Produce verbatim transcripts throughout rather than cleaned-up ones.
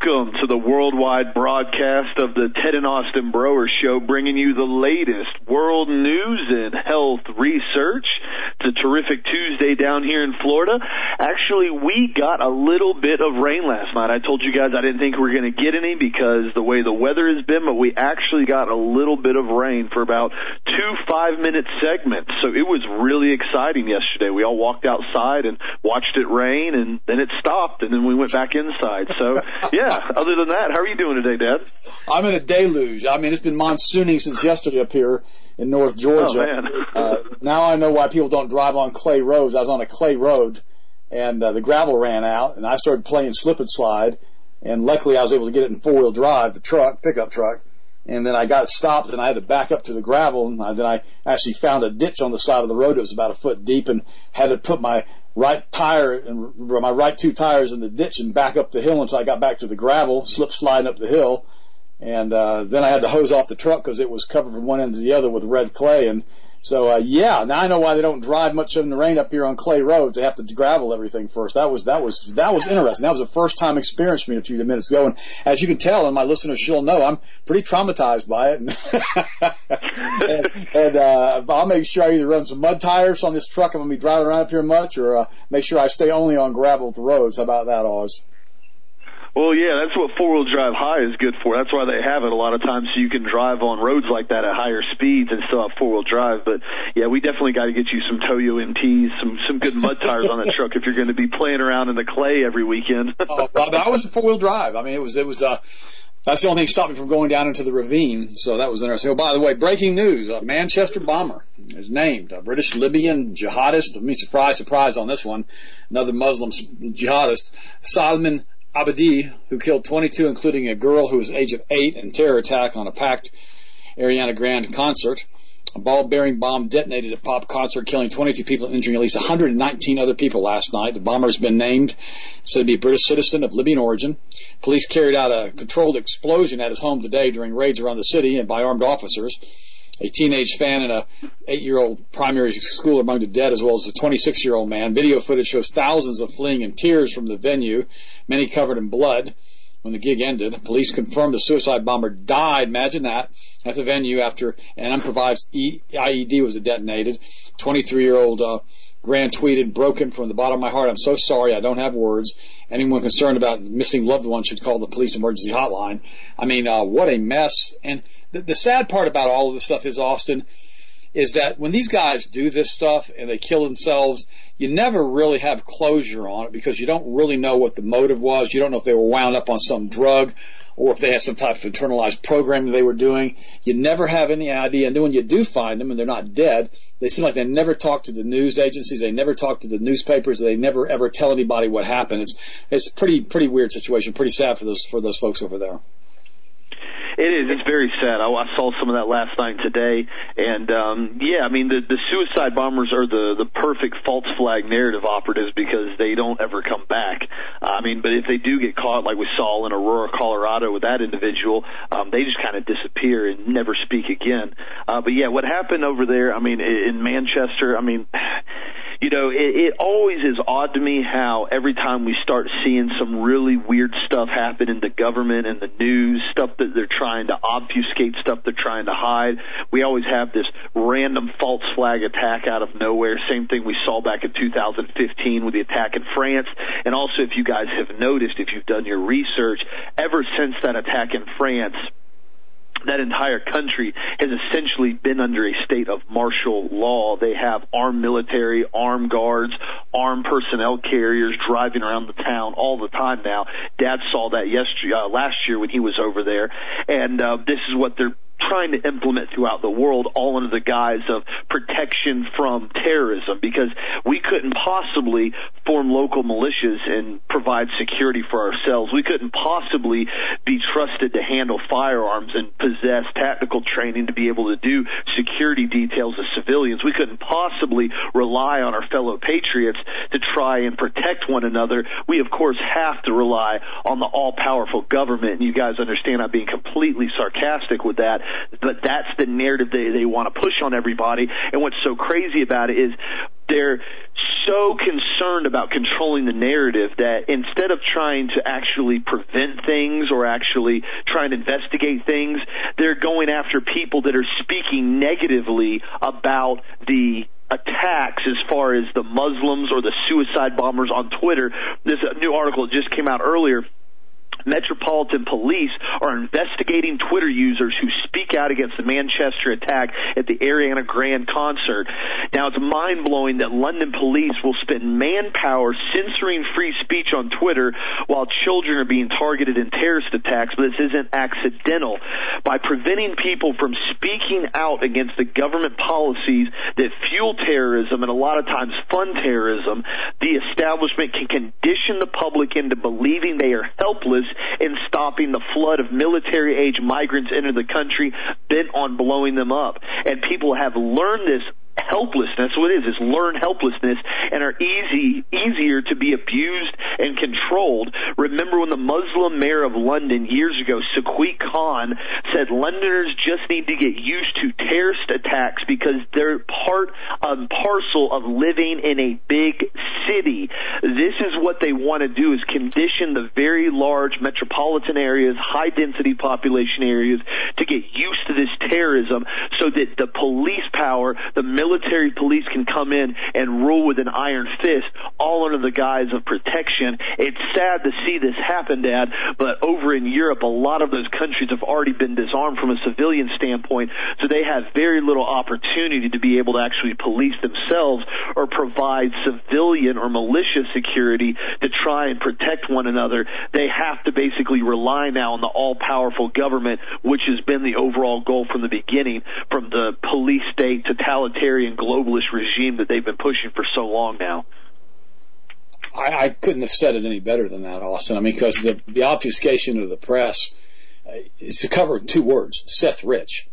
Welcome to the worldwide broadcast of the Ted and Austin Broer Show, bringing you the latest world news and health research. It's a terrific Tuesday down here in Florida. Actually, we got a little bit of rain last night. I told you guys I didn't think we were going to get any because the way the weather has been, but we actually got a little bit of rain for about two five-minute segments. So it was really exciting yesterday. We all walked outside and watched it rain, and then it stopped, and then we went back inside. So, yeah, other than that, how are you doing today, Dad? I'm in a deluge. I mean, it's been monsooning since yesterday up here in North Georgia. Oh, man. uh, now I know why people don't drive on clay roads. I was on a clay road, and uh, the gravel ran out, and I started playing slip and slide, and luckily I was able to get it in four-wheel drive, the truck, pickup truck, and then I got stopped, and I had to back up to the gravel, and I, then I actually found a ditch on the side of the road that was about a foot deep and had to put my right tire and my right two tires in the ditch and back up the hill until I got back to the gravel, slip sliding up the hill. And uh, then I had to hose off the truck because it was covered from one end to the other with red clay. And so, uh, yeah, now I know why they don't drive much in the rain up here on clay roads. They have to gravel everything first. That was that was that was interesting. That was a first time experience for me a few minutes ago. And as you can tell, and my listeners she'll know, I'm pretty traumatized by it. and and uh, I'll make sure I either run some mud tires on this truck if I'm going to be driving around up here much, or uh, make sure I stay only on graveled roads. How about that, Oz? Well, yeah, that's what four-wheel drive high is good for. That's why they have it a lot of times, so you can drive on roads like that at higher speeds and still have four-wheel drive. But, yeah, we definitely got to get you some Toyo M Ts, some some good mud tires on that truck if you're going to be playing around in the clay every weekend. Oh, well, that was four-wheel drive. I mean, it was, it was, uh, that's the only thing that stopped me from going down into the ravine, so that was interesting. Oh, by the way, breaking news, a Manchester bomber is named, a British Libyan jihadist. I mean, surprise, surprise on this one, another Muslim jihadist, Salman Abedi, who killed twenty-two, including a girl who was the age of eight, in terror attack on a packed Ariana Grande concert. A ball-bearing bomb detonated at a pop concert, killing twenty-two people and injuring at least one hundred nineteen other people last night. The bomber has been named, said to be a British citizen of Libyan origin. Police carried out a controlled explosion at his home today during raids around the city and by armed officers. A teenage fan and a eight-year-old primary schooler among the dead, as well as a twenty-six-year-old man. Video footage shows thousands of fleeing in tears from the venue, many covered in blood. When the gig ended, police confirmed the suicide bomber died, imagine that, at the venue after an improvised I E D was detonated. twenty-three-year-old uh, Grant tweeted, "Broken from the bottom of my heart. I'm so sorry. I don't have words. Anyone concerned about missing loved ones should call the police emergency hotline." I mean, uh, what a mess. And the, the sad part about all of this stuff is, Austin, is that when these guys do this stuff and they kill themselves, you never really have closure on it because you don't really know what the motive was. You don't know if they were wound up on some drug or if they had some type of internalized programming they were doing. You never have any idea. And then when you do find them and they're not dead, they seem like they never talk to the news agencies. They never talk to the newspapers. They never ever tell anybody what happened. It's it's a pretty pretty weird situation. Pretty sad for those for those folks over there. It is. It's very sad. I, I saw some of that last night today, and um, yeah, I mean the the suicide bombers are the the perfect false flag narrative operatives because they don't ever come back. Uh, I mean, but if they do get caught, like we saw in Aurora, Colorado, with that individual, um, they just kind of disappear and never speak again. Uh, but yeah, what happened over there? I mean, in Manchester, I mean. You know, it, it always is odd to me how every time we start seeing some really weird stuff happen in the government and the news, stuff that they're trying to obfuscate, stuff they're trying to hide, we always have this random false flag attack out of nowhere. Same thing we saw back in two thousand fifteen with the attack in France. And also, if you guys have noticed, if you've done your research, ever since that attack in France, that entire country has essentially been under a state of martial law. They have armed military, armed guards, armed personnel carriers driving around the town all the time now. Dad saw that yesterday, uh, last year when he was over there. And uh, this is what they're trying to implement throughout the world, all under the guise of protection from terrorism, because we couldn't possibly form local militias and provide security for ourselves. We couldn't possibly be trusted to handle firearms and possess tactical training to be able to do security details as civilians. We couldn't possibly rely on our fellow patriots to try and protect one another. We, of course, have to rely on the all-powerful government, and you guys understand I'm being completely sarcastic with that. But that's the narrative they, they want to push on everybody. And what's so crazy about it is they're so concerned about controlling the narrative that instead of trying to actually prevent things or actually try and investigate things, they're going after people that are speaking negatively about the attacks as far as the Muslims or the suicide bombers on Twitter. This new article just came out earlier. Metropolitan Police are investigating Twitter users who speak out against the Manchester attack at the Ariana Grande concert. Now, it's mind-blowing that London police will spend manpower censoring free speech on Twitter while children are being targeted in terrorist attacks, but this isn't accidental. By preventing people from speaking out against the government policies that fuel terrorism and a lot of times fund terrorism, the establishment can condition the public into believing they are helpless in stopping the flood of military-age migrants into the country bent on blowing them up. And people have learned this helplessness, what it is, is learned helplessness, and are easy, easier to be abused and controlled. Remember when the Muslim mayor of London years ago, Sadiq Khan, said Londoners just need to get used to terrorist attacks because they're part and parcel of living in a big city. This is what they want to do, is condition the very large metropolitan areas, high-density population areas, to get used to this terrorism so that the police power, the military police can come in and rule with an iron fist, all under the guise of protection. It's sad to see this happen, Dad, but over in Europe, a lot of those countries have already been disarmed from a civilian standpoint, so they have very little opportunity to be able to actually police themselves or provide civilian or militia security to try and protect one another. They have to basically rely now on the all-powerful government, which has been the overall goal from the beginning, from the police state totalitarian globalist regime that they've been pushing for so long now. I, I couldn't have said it any better than that, Austin. I mean, because the, the obfuscation of the press uh, is to cover two words: Seth Rich,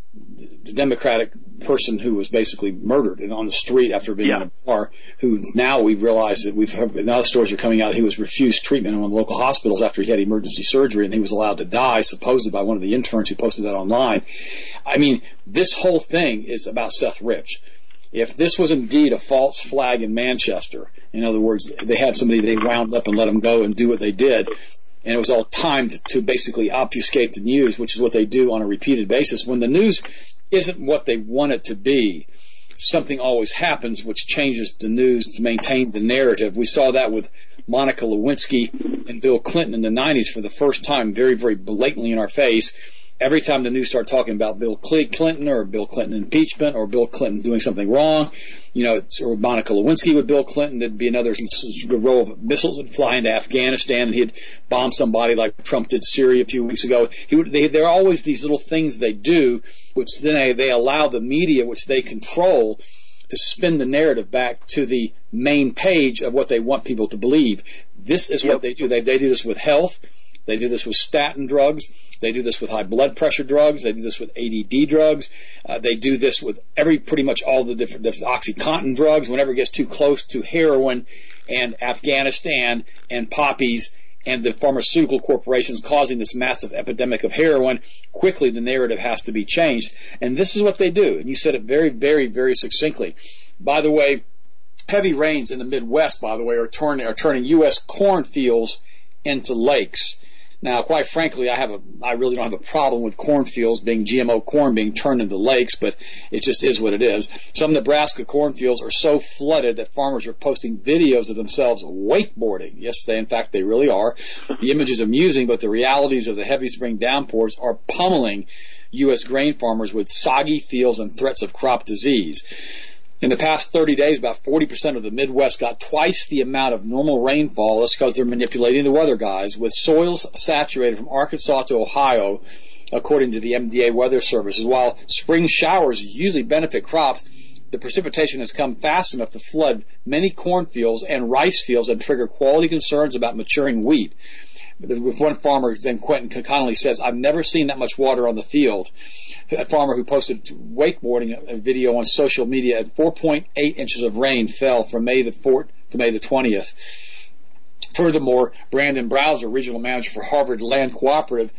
the Democratic person who was basically murdered and on the street after being yeah. in a bar, who now we realize that we've heard, now the stories are coming out, he was refused treatment in one of the local hospitals after he had emergency surgery, and he was allowed to die, supposedly by one of the interns who posted that online. I mean, this whole thing is about Seth Rich. If this was indeed a false flag in Manchester, in other words, they had somebody they wound up and let them go and do what they did, and it was all timed to basically obfuscate the news, which is what they do on a repeated basis. When the news isn't what they want it to be, something always happens which changes the news to maintain the narrative. We saw that with Monica Lewinsky and Bill Clinton in the nineties for the first time, very, very blatantly in our face. Every time the news started talking about Bill Clinton or Bill Clinton impeachment or Bill Clinton doing something wrong, you know, or Monica Lewinsky with Bill Clinton, there'd be another row of missiles would fly into Afghanistan, and he'd bomb somebody like Trump did Syria a few weeks ago. He would, they, there are always these little things they do, which then they, they allow the media, which they control, to spin the narrative back to the main page of what they want people to believe. This is yep. what they do. They, they do this with health. They do this with statin drugs. They do this with high blood pressure drugs. They do this with A D D drugs. Uh, they do this with every, pretty much all the different, different OxyContin drugs. Whenever it gets too close to heroin and Afghanistan and poppies and the pharmaceutical corporations causing this massive epidemic of heroin, quickly the narrative has to be changed. And this is what they do. And you said it very, very, very succinctly. By the way, heavy rains in the Midwest, by the way, are turning, are turning U S cornfields into lakes. Now, quite frankly, I have a, I really don't have a problem with cornfields being G M O corn being turned into lakes, but it just is what it is. Some Nebraska cornfields are so flooded that farmers are posting videos of themselves wakeboarding. Yes, they, in fact, they really are. The image is amusing, but the realities of the heavy spring downpours are pummeling U S grain farmers with soggy fields and threats of crop disease. In the past thirty days, about forty percent of the Midwest got twice the amount of normal rainfall. That's because they're manipulating the weather guys, with soils saturated from Arkansas to Ohio, according to the M D A Weather Services. While spring showers usually benefit crops, the precipitation has come fast enough to flood many cornfields and rice fields and trigger quality concerns about maturing wheat. With one farmer, then Quentin Connolly says, I've never seen that much water on the field. A farmer who posted wakeboarding a video on social media at four point eight inches of rain fell from May the fourth to May the twentieth. Furthermore, Brandon Browser, regional manager for Harvard Land Cooperative,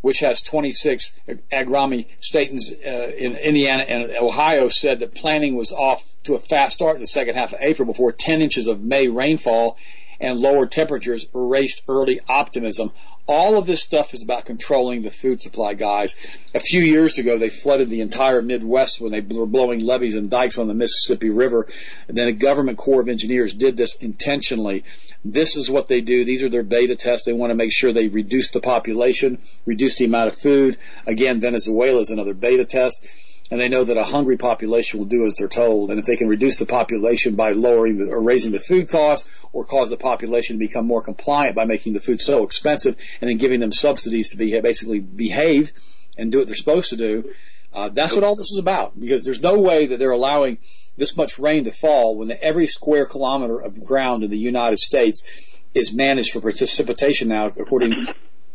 which has twenty-six, Agrami State uh, in Indiana and Ohio, said that planting was off to a fast start in the second half of April before ten inches of May rainfall and lower temperatures erased early optimism. All of this stuff is about controlling the food supply, guys. A few years ago, they flooded the entire Midwest when they were blowing levees and dikes on the Mississippi River. And then a government Corps of Engineers did this intentionally. This is what they do. These are their beta tests. They want to make sure they reduce the population, reduce the amount of food. Again, Venezuela is another beta test. And they know that a hungry population will do as they're told. And if they can reduce the population by lowering the, or raising the food costs, or cause the population to become more compliant by making the food so expensive, and then giving them subsidies to be basically behave and do what they're supposed to do, uh, that's what all this is about. Because there's no way that they're allowing this much rain to fall when the, every square kilometer of ground in the United States is managed for precipitation now, according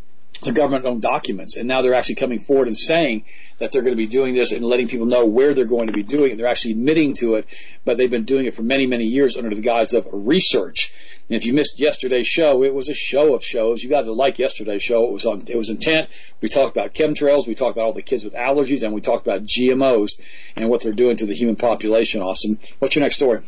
to government-owned documents. And now they're actually coming forward and saying that they're going to be doing this and letting people know where they're going to be doing it. They're actually admitting to it, but they've been doing it for many, many years under the guise of research. And if you missed yesterday's show, it was a show of shows. You guys will like yesterday's show. It was on, it was intent. We talked about chemtrails. We talked about all the kids with allergies, and we talked about G M Os and what they're doing to the human population. Austin, what's your next story?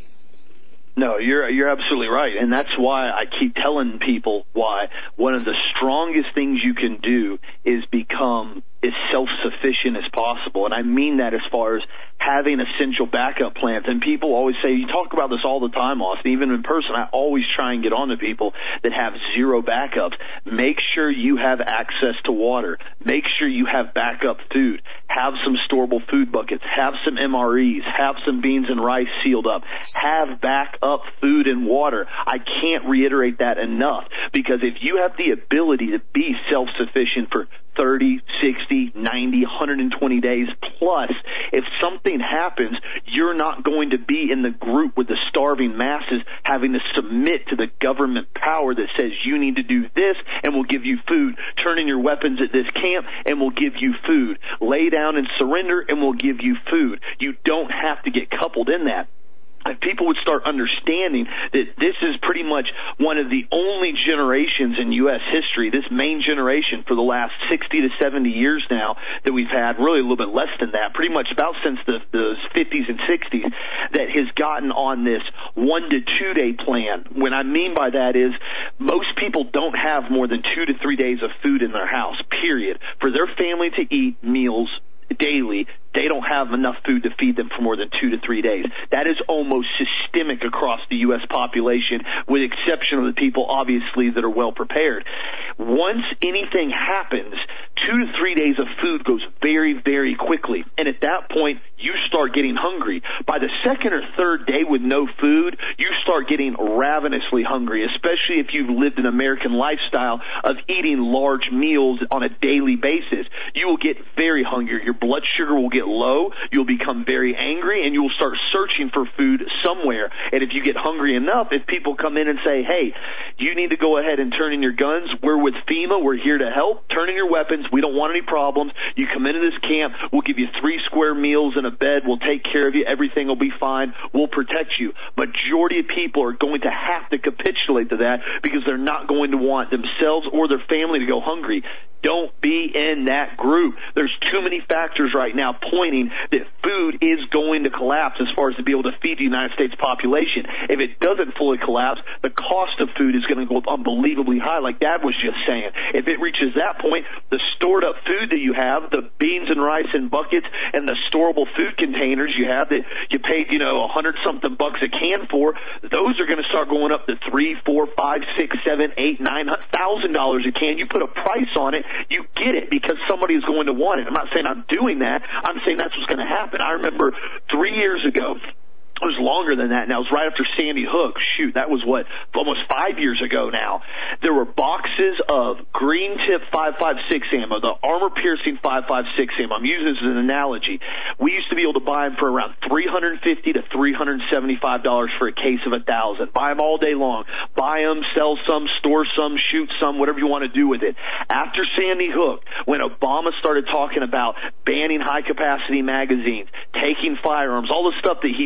No, you're you're absolutely right, and that's why I keep telling people why one of the strongest things you can do is become as self-sufficient as possible, and I mean that as far as having essential backup plans. And people always say, you talk about this all the time, Austin, even in person. I always try and get on to people that have zero backups. Make sure you have access to water. Make sure you have backup food. Have some storable food buckets. Have some M R Es. Have some beans and rice sealed up. Have backup food and water. I can't reiterate that enough, because if you have the ability to be self-sufficient for thirty, sixty, ninety, one hundred twenty days plus, if something happens, you're not going to be in the group with the starving masses having to submit to the government power that says you need to do this and we'll give you food. Turn in your weapons at this camp and we'll give you food. Lay down and surrender and we'll give you food. You don't have to get coupled in that. If people would start understanding that this is pretty much one of the only generations in U S history, this main generation for the last sixty to seventy years now that we've had, really a little bit less than that, pretty much about since the, the fifties and sixties, that has gotten on this one to two day plan. What I mean by that is most people don't have more than two to three days of food in their house, period. For their family to eat meals daily, they don't have enough food to feed them for more than two to three days. That is almost systemic across the U S population, with exception of the people, obviously, that are well prepared. Once anything happens, two to three days of food goes very, very quickly. And at that point, you start getting hungry. By the second or third day with no food, you start getting ravenously hungry, especially if you've lived an American lifestyle of eating large meals on a daily basis. You will get very hungry. Your blood sugar will get low, you'll become very angry, and you will start searching for food somewhere. And if you get hungry enough, if people come in and say, hey, you need to go ahead and turn in your guns, we're with FEMA, we're here to help, turn in your weapons, we don't want any problems, you come into this camp, we'll give you three square meals and a bed, we'll take care of you, everything will be fine, we'll protect you. Majority of people are going to have to capitulate to that because they're not going to want themselves or their family to go hungry. Don't be in that group. There's too many factors right now pointing that food is going to collapse as far as to be able to feed the United States population. If it doesn't fully collapse, the cost of food is going to go unbelievably high, like Dad was just saying. If it reaches that point, the stored up food that you have, the beans and rice in buckets, and the storable food containers you have that you paid, you know, a hundred something bucks a can for, those are going to start going up to three, four, five, six, seven, eight, nine thousand dollars a can. You put a price on it, you get it because somebody is going to want it. I'm not saying I'm doing that. I'm saying that's what's going to happen. I remember three years ago, it was longer than that, and that was right after Sandy Hook. Shoot, that was what, almost five years ago now. There were boxes of green tip five five six ammo, the armor piercing five five six ammo. I'm using this as an analogy. We used to be able to buy them for around three hundred fifty to three hundred seventy-five dollars for a case of a thousand. Buy them all day long. Buy them, sell some, store some, shoot some, whatever you want to do with it. After Sandy Hook, when Obama started talking about banning high capacity magazines, taking firearms, all the stuff that he tried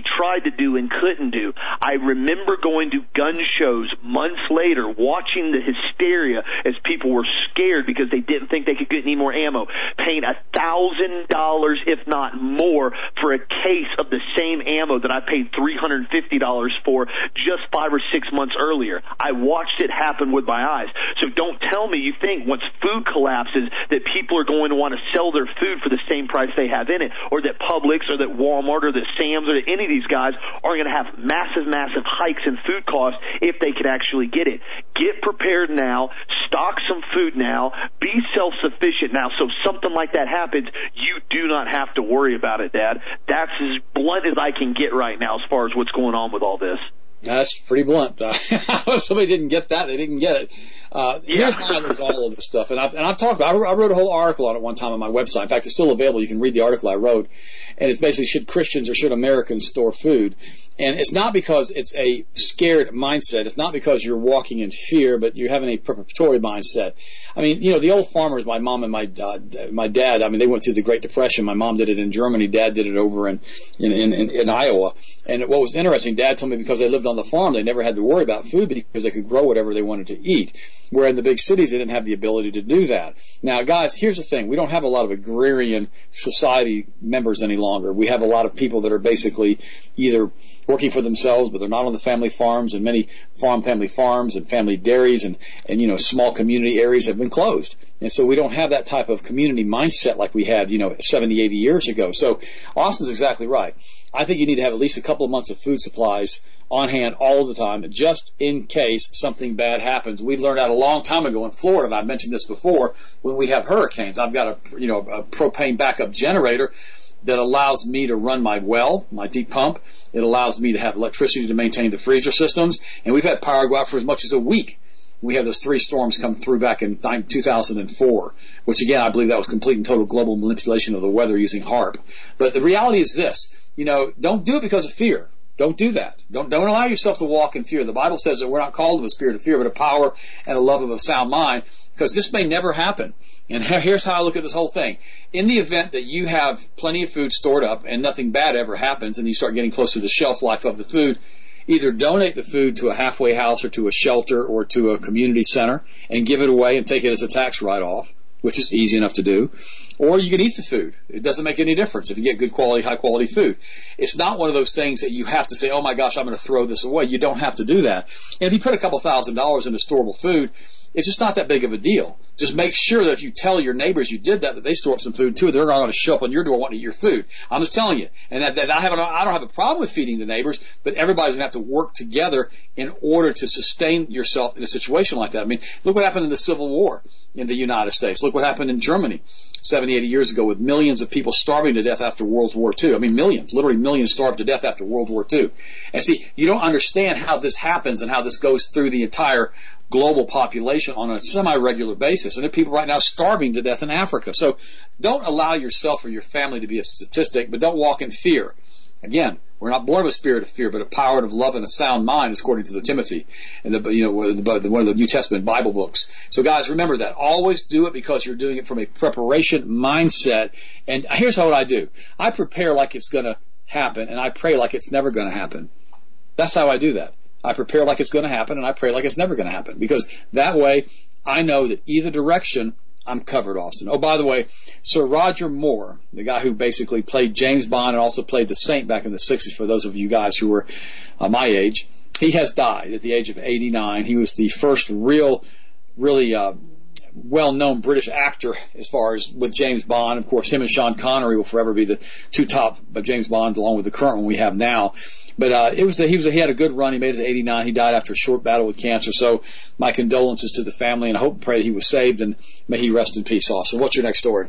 tried to do and couldn't do. I remember going to gun shows months later, watching the hysteria as people were scared because they didn't think they could get any more ammo, paying a thousand dollars, if not more, for a case of the same ammo that I paid three hundred fifty dollars for just five or six months earlier. I watched it happen with my eyes. So don't tell me you think once food collapses that people are going to want to sell their food for the same price they have in it, or that Publix or that Walmart or that Sam's or that any of these guys are going to have massive, massive hikes in food costs if they could actually get it. Get prepared now. Stock some food now. Be self-sufficient now. So if something like that happens, you do not have to worry about it, Dad. That's as blunt as I can get right now as far as what's going on with all this. That's pretty blunt. Uh, somebody didn't get that. They didn't get it. Uh, yeah. Here's how I look at all of this stuff. And I've, and I've talked about, I wrote a whole article on it one time on my website. In fact, it's still available. You can read the article I wrote. And it's basically, should Christians or should Americans store food? And it's not because it's a scared mindset. It's not because you're walking in fear, but you're having a preparatory mindset. I mean, you know, the old farmers, my mom and my uh, my dad, I mean, they went through the Great Depression. My mom did it in Germany. Dad did it over in, in, in, in Iowa. And what was interesting, Dad told me because they lived on the farm, they never had to worry about food because they could grow whatever they wanted to eat. Where in the big cities, they didn't have the ability to do that. Now, guys, here's the thing. We don't have a lot of agrarian society members any longer. We have a lot of people that are basically either working for themselves, but they're not on the family farms, and many farm family farms and family dairies and, and, you know, small community areas have been closed. And so we don't have that type of community mindset like we had, you know, seventy, eighty years ago. So Austin's exactly right. I think you need to have at least a couple of months of food supplies on hand all the time, just in case something bad happens. We learned that a long time ago in Florida, and I've mentioned this before, when we have hurricanes. I've got a, you know, a propane backup generator that allows me to run my well, my deep pump. It allows me to have electricity to maintain the freezer systems, and we've had power go out for as much as a week. We had those three storms come through back in two thousand four, which again, I believe that was complete and total global manipulation of the weather using HAARP. But the reality is this, you know, don't do it because of fear. Don't do that. Don't, don't allow yourself to walk in fear. The Bible says that we're not called to a spirit of fear, but a power and a love of a sound mind, because this may never happen. And here's how I look at this whole thing. In the event that you have plenty of food stored up and nothing bad ever happens and you start getting close to the shelf life of the food, either donate the food to a halfway house or to a shelter or to a community center and give it away and take it as a tax write-off, which is easy enough to do. Or you can eat the food. It doesn't make any difference if you get good quality, high quality food. It's not one of those things that you have to say, oh my gosh, I'm going to throw this away. You don't have to do that. And if you put a couple thousand dollars into storable food, it's just not that big of a deal. Just make sure that if you tell your neighbors you did that, that they store up some food too. They're not going to show up on your door wanting to eat your food. I'm just telling you. And that, that I, have, I don't have a problem with feeding the neighbors, but everybody's going to have to work together in order to sustain yourself in a situation like that. I mean, look what happened in the Civil War in the United States. Look what happened in Germany seventy, eighty years ago with millions of people starving to death after World War Two. I mean, millions, literally millions starved to death after World War Two. And see, you don't understand how this happens and how this goes through the entire global population on a semi-regular basis. And there are people right now starving to death in Africa. So don't allow yourself or your family to be a statistic, but don't walk in fear. Again, we're not born of a spirit of fear, but a power of love and a sound mind, according to the Timothy and the, you know, the, one of the New Testament Bible books. So guys, remember that. Always do it because you're doing it from a preparation mindset. And here's how what I do. I prepare like it's going to happen, and I pray like it's never going to happen. That's how I do that. I prepare like it's going to happen, and I pray like it's never going to happen. Because that way, I know that either direction, I'm covered, Austin. Oh, by the way, Sir Roger Moore, the guy who basically played James Bond and also played the Saint back in the sixties, for those of you guys who were uh, my age, he has died at the age of eighty-nine. He was the first real, really uh, well-known British actor as far as with James Bond. Of course, him and Sean Connery will forever be the two top of James Bond, along with the current one we have now. But uh, it was a, he was a, he had a good run. He made it to eighty-nine. He died after a short battle with cancer. So my condolences to the family, and I hope and pray that he was saved, and may he rest in peace. Also, what's your next story?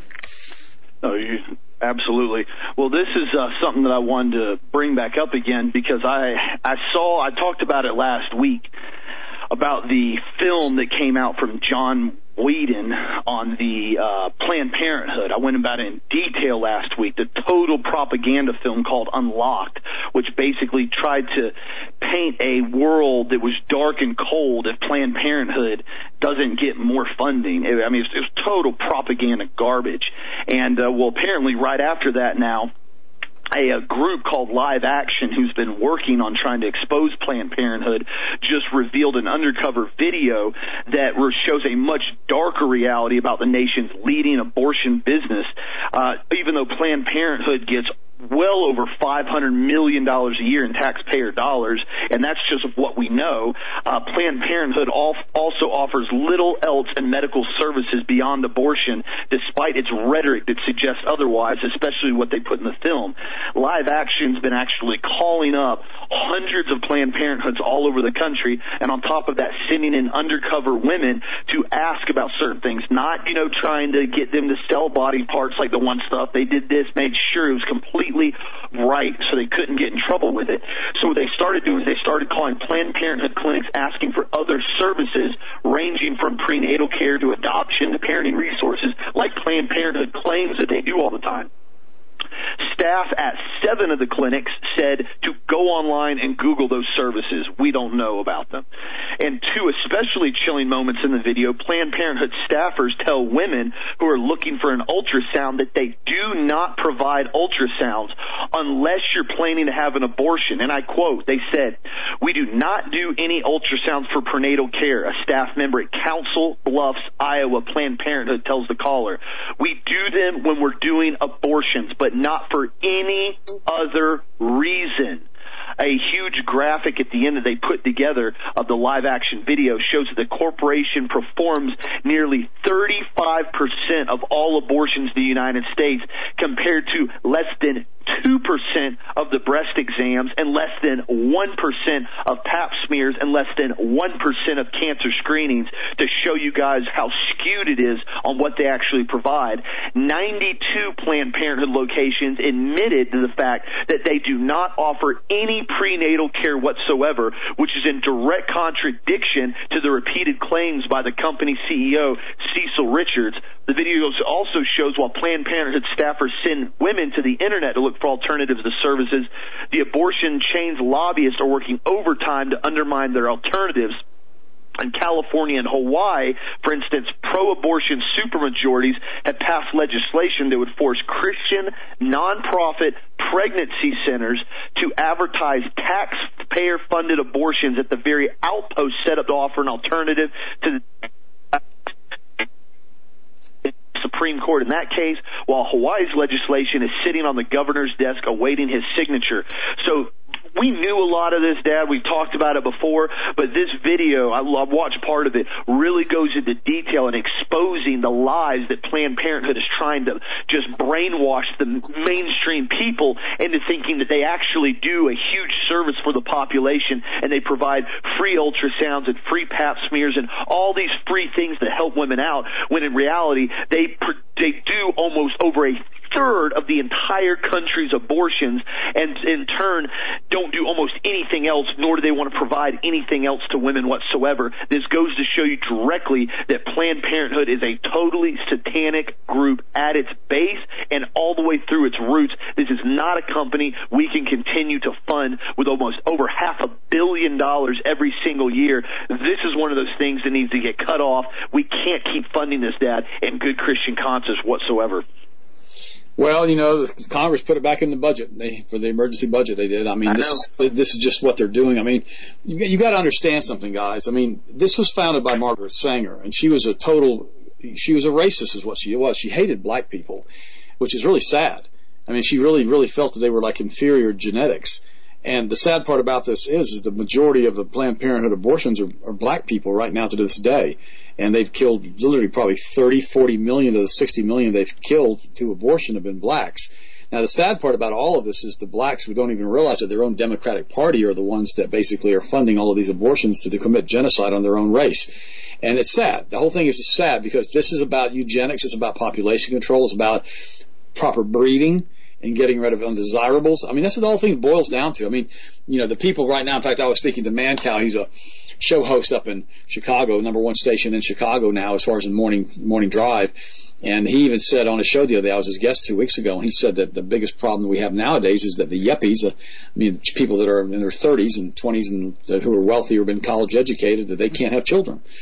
Oh, you, absolutely. Well, this is uh, something that I wanted to bring back up again because I I saw I talked about it last week about the film that came out from John Whedon on the uh, Planned Parenthood. I went about it in detail last week, the total propaganda film called Unlocked, which basically tried to paint a world that was dark and cold if Planned Parenthood doesn't get more funding. I mean, it was, it was total propaganda garbage. And, uh, well, apparently right after that now, A, a group called Live Action, who's been working on trying to expose Planned Parenthood, just revealed an undercover video that shows a much darker reality about the nation's leading abortion business. Uh, even though Planned Parenthood gets well over five hundred million dollars a year in taxpayer dollars, and that's just what we know. Uh, Planned Parenthood also offers little else in medical services beyond abortion, despite its rhetoric that suggests otherwise, especially what they put in the film. Live Action's been actually calling up hundreds of Planned Parenthoods all over the country, and on top of that, sending in undercover women to ask about certain things, not, you know, trying to get them to sell body parts like the one stuff. They did this, made sure it was completely right so they couldn't get in trouble with it. So what they started doing is they started calling Planned Parenthood clinics, asking for other services ranging from prenatal care to adoption to parenting resources like Planned Parenthood claims that they do all the time. Staff at seven of the clinics said to go online and Google those services. We don't know about them. And two especially chilling moments in the video, Planned Parenthood staffers tell women who are looking for an ultrasound that they do not provide ultrasounds unless you're planning to have an abortion. And I quote, they said, "We do not do any ultrasounds for prenatal care," a staff member at Council Bluffs, Iowa, Planned Parenthood tells the caller. "We do them when we're doing abortions, but not for any other reason." A huge graphic at the end that they put together of the Live Action video shows that the corporation performs nearly thirty-five percent of all abortions in the United States, compared to less than two percent of the breast exams and less than one percent of pap smears and less than one percent of cancer screenings, to show you guys how skewed it is on what they actually provide. ninety-two Planned Parenthood locations admitted to the fact that they do not offer any prenatal care whatsoever, which is in direct contradiction to the repeated claims by the company C E O, Cecil Richards. The video also shows while Planned Parenthood staffers send women to the internet to look for alternatives to services, the abortion chain's lobbyists are working overtime to undermine their alternatives. In California and Hawaii, for instance, pro-abortion supermajorities have passed legislation that would force Christian nonprofit pregnancy centers to advertise taxpayer-funded abortions at the very outpost set up to offer an alternative to the Supreme Court in that case, while Hawaii's legislation is sitting on the governor's desk awaiting his signature. So we knew a lot of this, Dad. We've talked about it before, but this video, I love watched part of it, really goes into detail in exposing the lies that Planned Parenthood is trying to just brainwash the mainstream people into thinking that they actually do a huge service for the population, and they provide free ultrasounds and free pap smears and all these free things that help women out, when in reality they they do almost over a third of the entire country's abortions, and in turn don't do almost anything else, nor do they want to provide anything else to women whatsoever. This goes to show you directly that Planned Parenthood is a totally satanic group at its base and all the way through its roots. This is not a company we can continue to fund with almost over half a billion dollars every single year. This is one of those things that needs to get cut off. We can't keep funding this, Dad, in good Christian conscience whatsoever. Well, you know, the Congress put it back in the budget. They, for the emergency budget they did. I mean, I this is, this is just what they're doing. I mean, you, you got to understand something, guys. I mean, this was founded by Margaret Sanger, and she was a total, she was a racist is what she was. She hated black people, which is really sad. I mean, she really, really felt that they were like inferior genetics. And the sad part about this is, is the majority of the Planned Parenthood abortions are, are black people right now to this day. And they've killed literally probably thirty, forty million of the sixty million they've killed through abortion have been blacks. Now, the sad part about all of this is the blacks who don't even realize that their own Democratic Party are the ones that basically are funding all of these abortions to, to commit genocide on their own race. And it's sad. The whole thing is sad because this is about eugenics. It's about population control. It's about proper breeding and getting rid of undesirables. I mean, that's what the whole thing boils down to. I mean, you know, the people right now, in fact, I was speaking to Mancow. He's a show host up in Chicago, number one station in Chicago now as far as the morning morning drive. And he even said on a show the other day, I was his guest two weeks ago, and he said that the biggest problem we have nowadays is that the yuppies, uh, I mean, people that are in their thirties and twenties and uh, who are wealthy or been college educated, that they can't have children.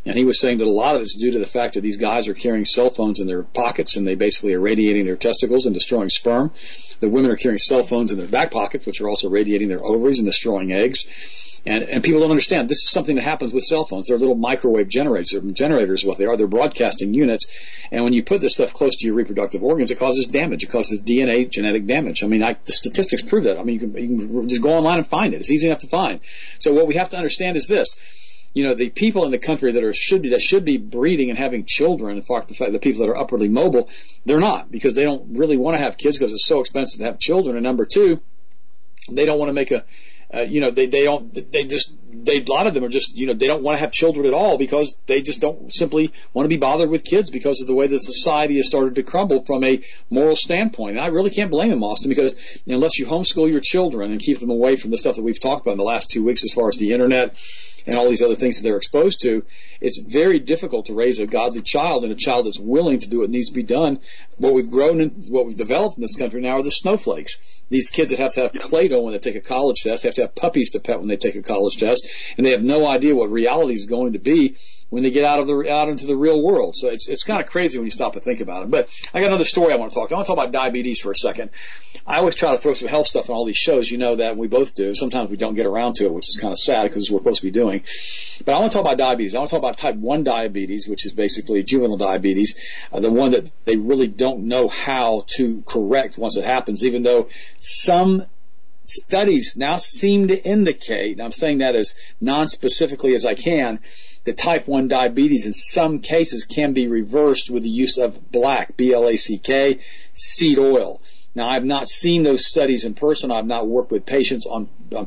And he was saying that a lot of it's due to the fact that these guys are carrying cell phones in their pockets and they basically are radiating their testicles and destroying sperm. The women are carrying cell phones in their back pockets, which are also radiating their ovaries and destroying eggs. And, and people don't understand this is something that happens with cell phones. They're little microwave generators. They're generators is what they are. They're broadcasting units. And when you put this stuff close to your reproductive organs, it causes damage. It causes D N A genetic damage. I mean, I, the statistics prove that. I mean, you can, you can just go online and find it. It's easy enough to find. So what we have to understand is this. You know, the people in the country that are should be that should be breeding and having children, in fact, the fact the people that are upwardly mobile, they're not, because they don't really want to have kids because it's so expensive to have children. And number two, they don't want to make a Uh, you know, they, they don't, they just, they, a lot of them are just, you know, they don't want to have children at all because they just don't simply want to be bothered with kids because of the way that society has started to crumble from a moral standpoint. And I really can't blame them, Austin, because you know, unless you homeschool your children and keep them away from the stuff that we've talked about in the last two weeks as far as the internet and all these other things that they're exposed to, it's very difficult to raise a godly child and a child that's willing to do what needs to be done. What we've grown and what we've developed in this country now are the snowflakes. These kids that have to have Play-Doh when they take a college test, have to have puppies to pet when they take a college test, and they have no idea what reality is going to be when they get out of the out into the real world. So it's it's kind of crazy when you stop and think about it. But I got another story I want to talk. I want to talk about diabetes for a second. I always try to throw some health stuff on all these shows. You know that, and we both do. Sometimes we don't get around to it, which is kind of sad because it's what we're supposed to be doing. But I want to talk about diabetes. I want to talk about type one diabetes, which is basically juvenile diabetes, uh, the one that they really don't know how to correct once it happens, even though some studies now seem to indicate, and I'm saying that as non-specifically as I can, that type one diabetes in some cases can be reversed with the use of black, B L A C K, seed oil. Now, I've not seen those studies in person. I've not worked with patients on, on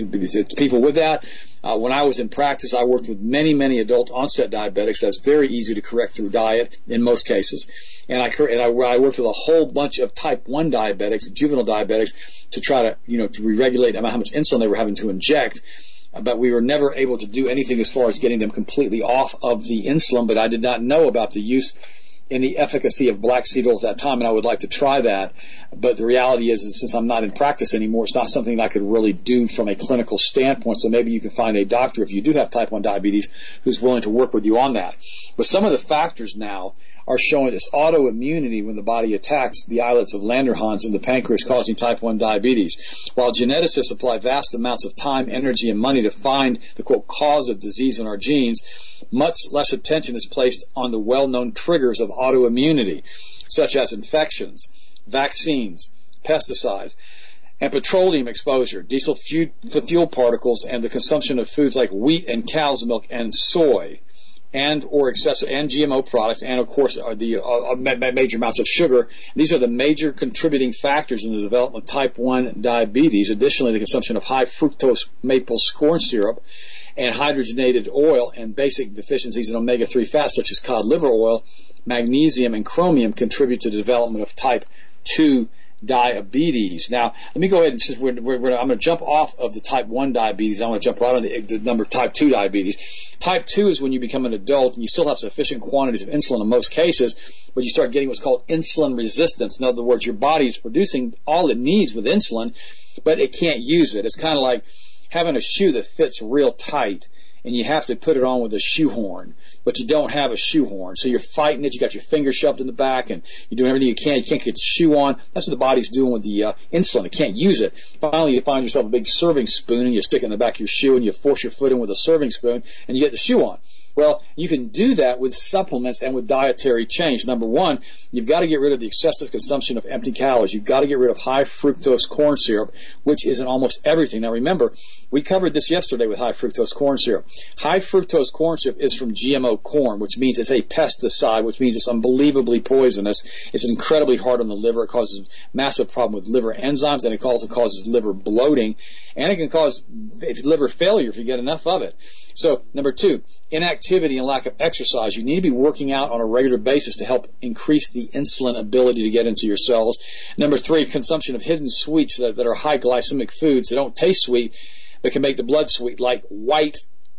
people with that. Uh, when I was in practice, I worked with many, many adult onset diabetics. That's very easy to correct through diet in most cases. And I, and I, I worked with a whole bunch of type one diabetics, juvenile diabetics, to try to, you know, to re-regulate how much insulin they were having to inject. But we were never able to do anything as far as getting them completely off of the insulin. But I did not know about the use and the efficacy of black seed oil at that time, and I would like to try that. But the reality is, is since I'm not in practice anymore, it's not something that I could really do from a clinical standpoint. So maybe you can find a doctor, if you do have type one diabetes, who's willing to work with you on that. But some of the factors now are showing this autoimmunity when the body attacks the islets of Langerhans in the pancreas, causing type one diabetes. While geneticists apply vast amounts of time, energy, and money to find the, quote, cause of disease in our genes, much less attention is placed on the well-known triggers of autoimmunity, such as infections, vaccines, pesticides, and petroleum exposure, diesel fuel particles, and the consumption of foods like wheat and cow's milk and soy, and or excessive and G M O products, and of course are the uh, major amounts of sugar. These are the major contributing factors in the development of type one diabetes. Additionally, the consumption of high fructose maple corn syrup and hydrogenated oil and basic deficiencies in omega three fats such as cod liver oil, magnesium, and chromium contribute to the development of type two diabetes. Now, let me go ahead and since we're, we're, we're, I'm going to jump off of the type one diabetes. I want to jump right on the, the number type two diabetes. Type two is when you become an adult and you still have sufficient quantities of insulin in most cases, but you start getting what's called insulin resistance. In other words, your body is producing all it needs with insulin, but it can't use it. It's kind of like having a shoe that fits real tight and you have to put it on with a shoehorn, but you don't have a shoehorn. So you're fighting it. You got your finger shoved in the back, and you're doing everything you can. You can't get the shoe on. That's what the body's doing with the uh, insulin. It can't use it. Finally, you find yourself a big serving spoon, and you stick it in the back of your shoe, and you force your foot in with a serving spoon, and you get the shoe on. Well, you can do that with supplements and with dietary change. Number one, you've got to get rid of the excessive consumption of empty calories. You've got to get rid of high fructose corn syrup, which is in almost everything. Now remember, we covered this yesterday with high fructose corn syrup. High fructose corn syrup is from G M O corn, which means it's a pesticide, which means it's unbelievably poisonous. It's incredibly hard on the liver. It causes massive problem with liver enzymes, and it also causes liver bloating, and it can cause liver failure if you get enough of it. So, number two, inactivity and lack of exercise. You need to be working out on a regular basis to help increase the insulin ability to get into your cells. Number three, consumption of hidden sweets that, that are high glycemic foods. They don't taste sweet, but can make the blood sweet, like white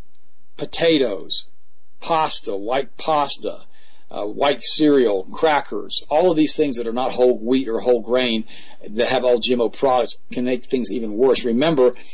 potatoes, pasta, white pasta, uh, white cereal, crackers. All of these things that are not whole wheat or whole grain that have all G M O products can make things even worse. Remember,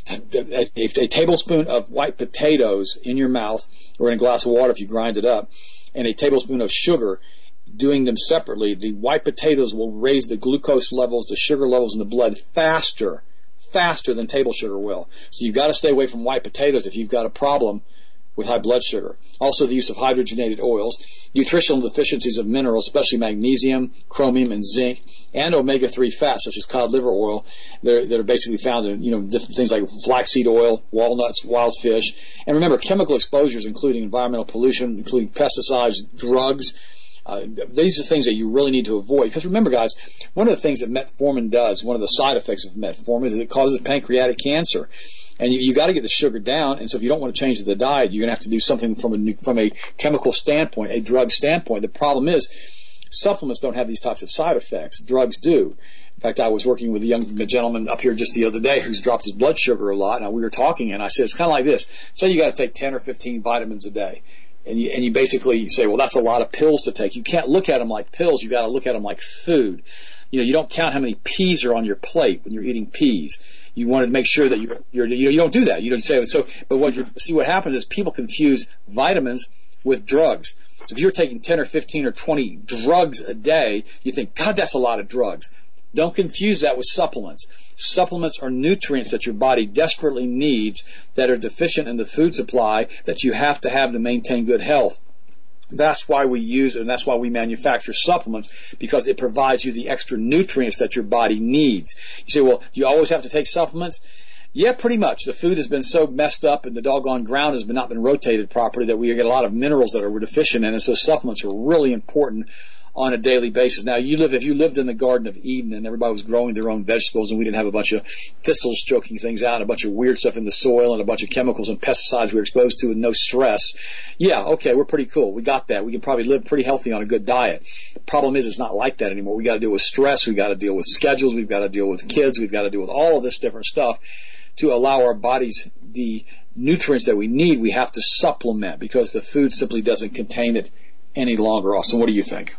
a, a, a tablespoon of white potatoes in your mouth or in a glass of water if you grind it up, and a tablespoon of sugar, doing them separately, the white potatoes will raise the glucose levels, the sugar levels in the blood faster, faster than table sugar will. So you've got to stay away from white potatoes if you've got a problem with high blood sugar. Also, the use of hydrogenated oils, nutritional deficiencies of minerals, especially magnesium, chromium, and zinc, and omega three fats, such as cod liver oil, that are basically found in, you know, different things like flaxseed oil, walnuts, wild fish. And remember, chemical exposures, including environmental pollution, including pesticides, drugs, Uh, these are things that you really need to avoid. Because remember, guys, one of the things that metformin does, one of the side effects of metformin, is it causes pancreatic cancer. And you, you got to get the sugar down. And so if you don't want to change the diet, you're going to have to do something from a, from a chemical standpoint, a drug standpoint. The problem is supplements don't have these types of side effects. Drugs do. In fact, I was working with a young gentleman up here just the other day who's dropped his blood sugar a lot. Now, we were talking, and I said, it's kind of like this. Say you got to take ten or fifteen vitamins a day. And you, and you basically say, well, that's a lot of pills to take. You can't look at them like pills. You got to look at them like food. You know, you don't count how many peas are on your plate when you're eating peas. You want to make sure that you're, you're you, know, you don't do that. You don't say so. But what you see, what happens is people confuse vitamins with drugs. So if you're taking ten or fifteen or twenty drugs a day, you think, God, that's a lot of drugs. Don't confuse that with supplements. Supplements are nutrients that your body desperately needs that are deficient in the food supply that you have to have to maintain good health. That's why we use it, and that's why we manufacture supplements, because it provides you the extra nutrients that your body needs. You say, well, do you always have to take supplements? Yeah, pretty much. The food has been so messed up and the doggone ground has been not been rotated properly that we get a lot of minerals that are deficient in it, so supplements are really important on a daily basis. Now, you live, if you lived in the Garden of Eden and everybody was growing their own vegetables and we didn't have a bunch of thistles choking things out and a bunch of weird stuff in the soil and a bunch of chemicals and pesticides we were exposed to and no stress, yeah, okay, we're pretty cool. We got that. We can probably live pretty healthy on a good diet. The problem is it's not like that anymore. We got to deal with stress. We got to deal with schedules. We've got to deal with kids. We've got to deal with all of this different stuff to allow our bodies the nutrients that we need. We have to supplement because the food simply doesn't contain it any longer. Austin, what do you think?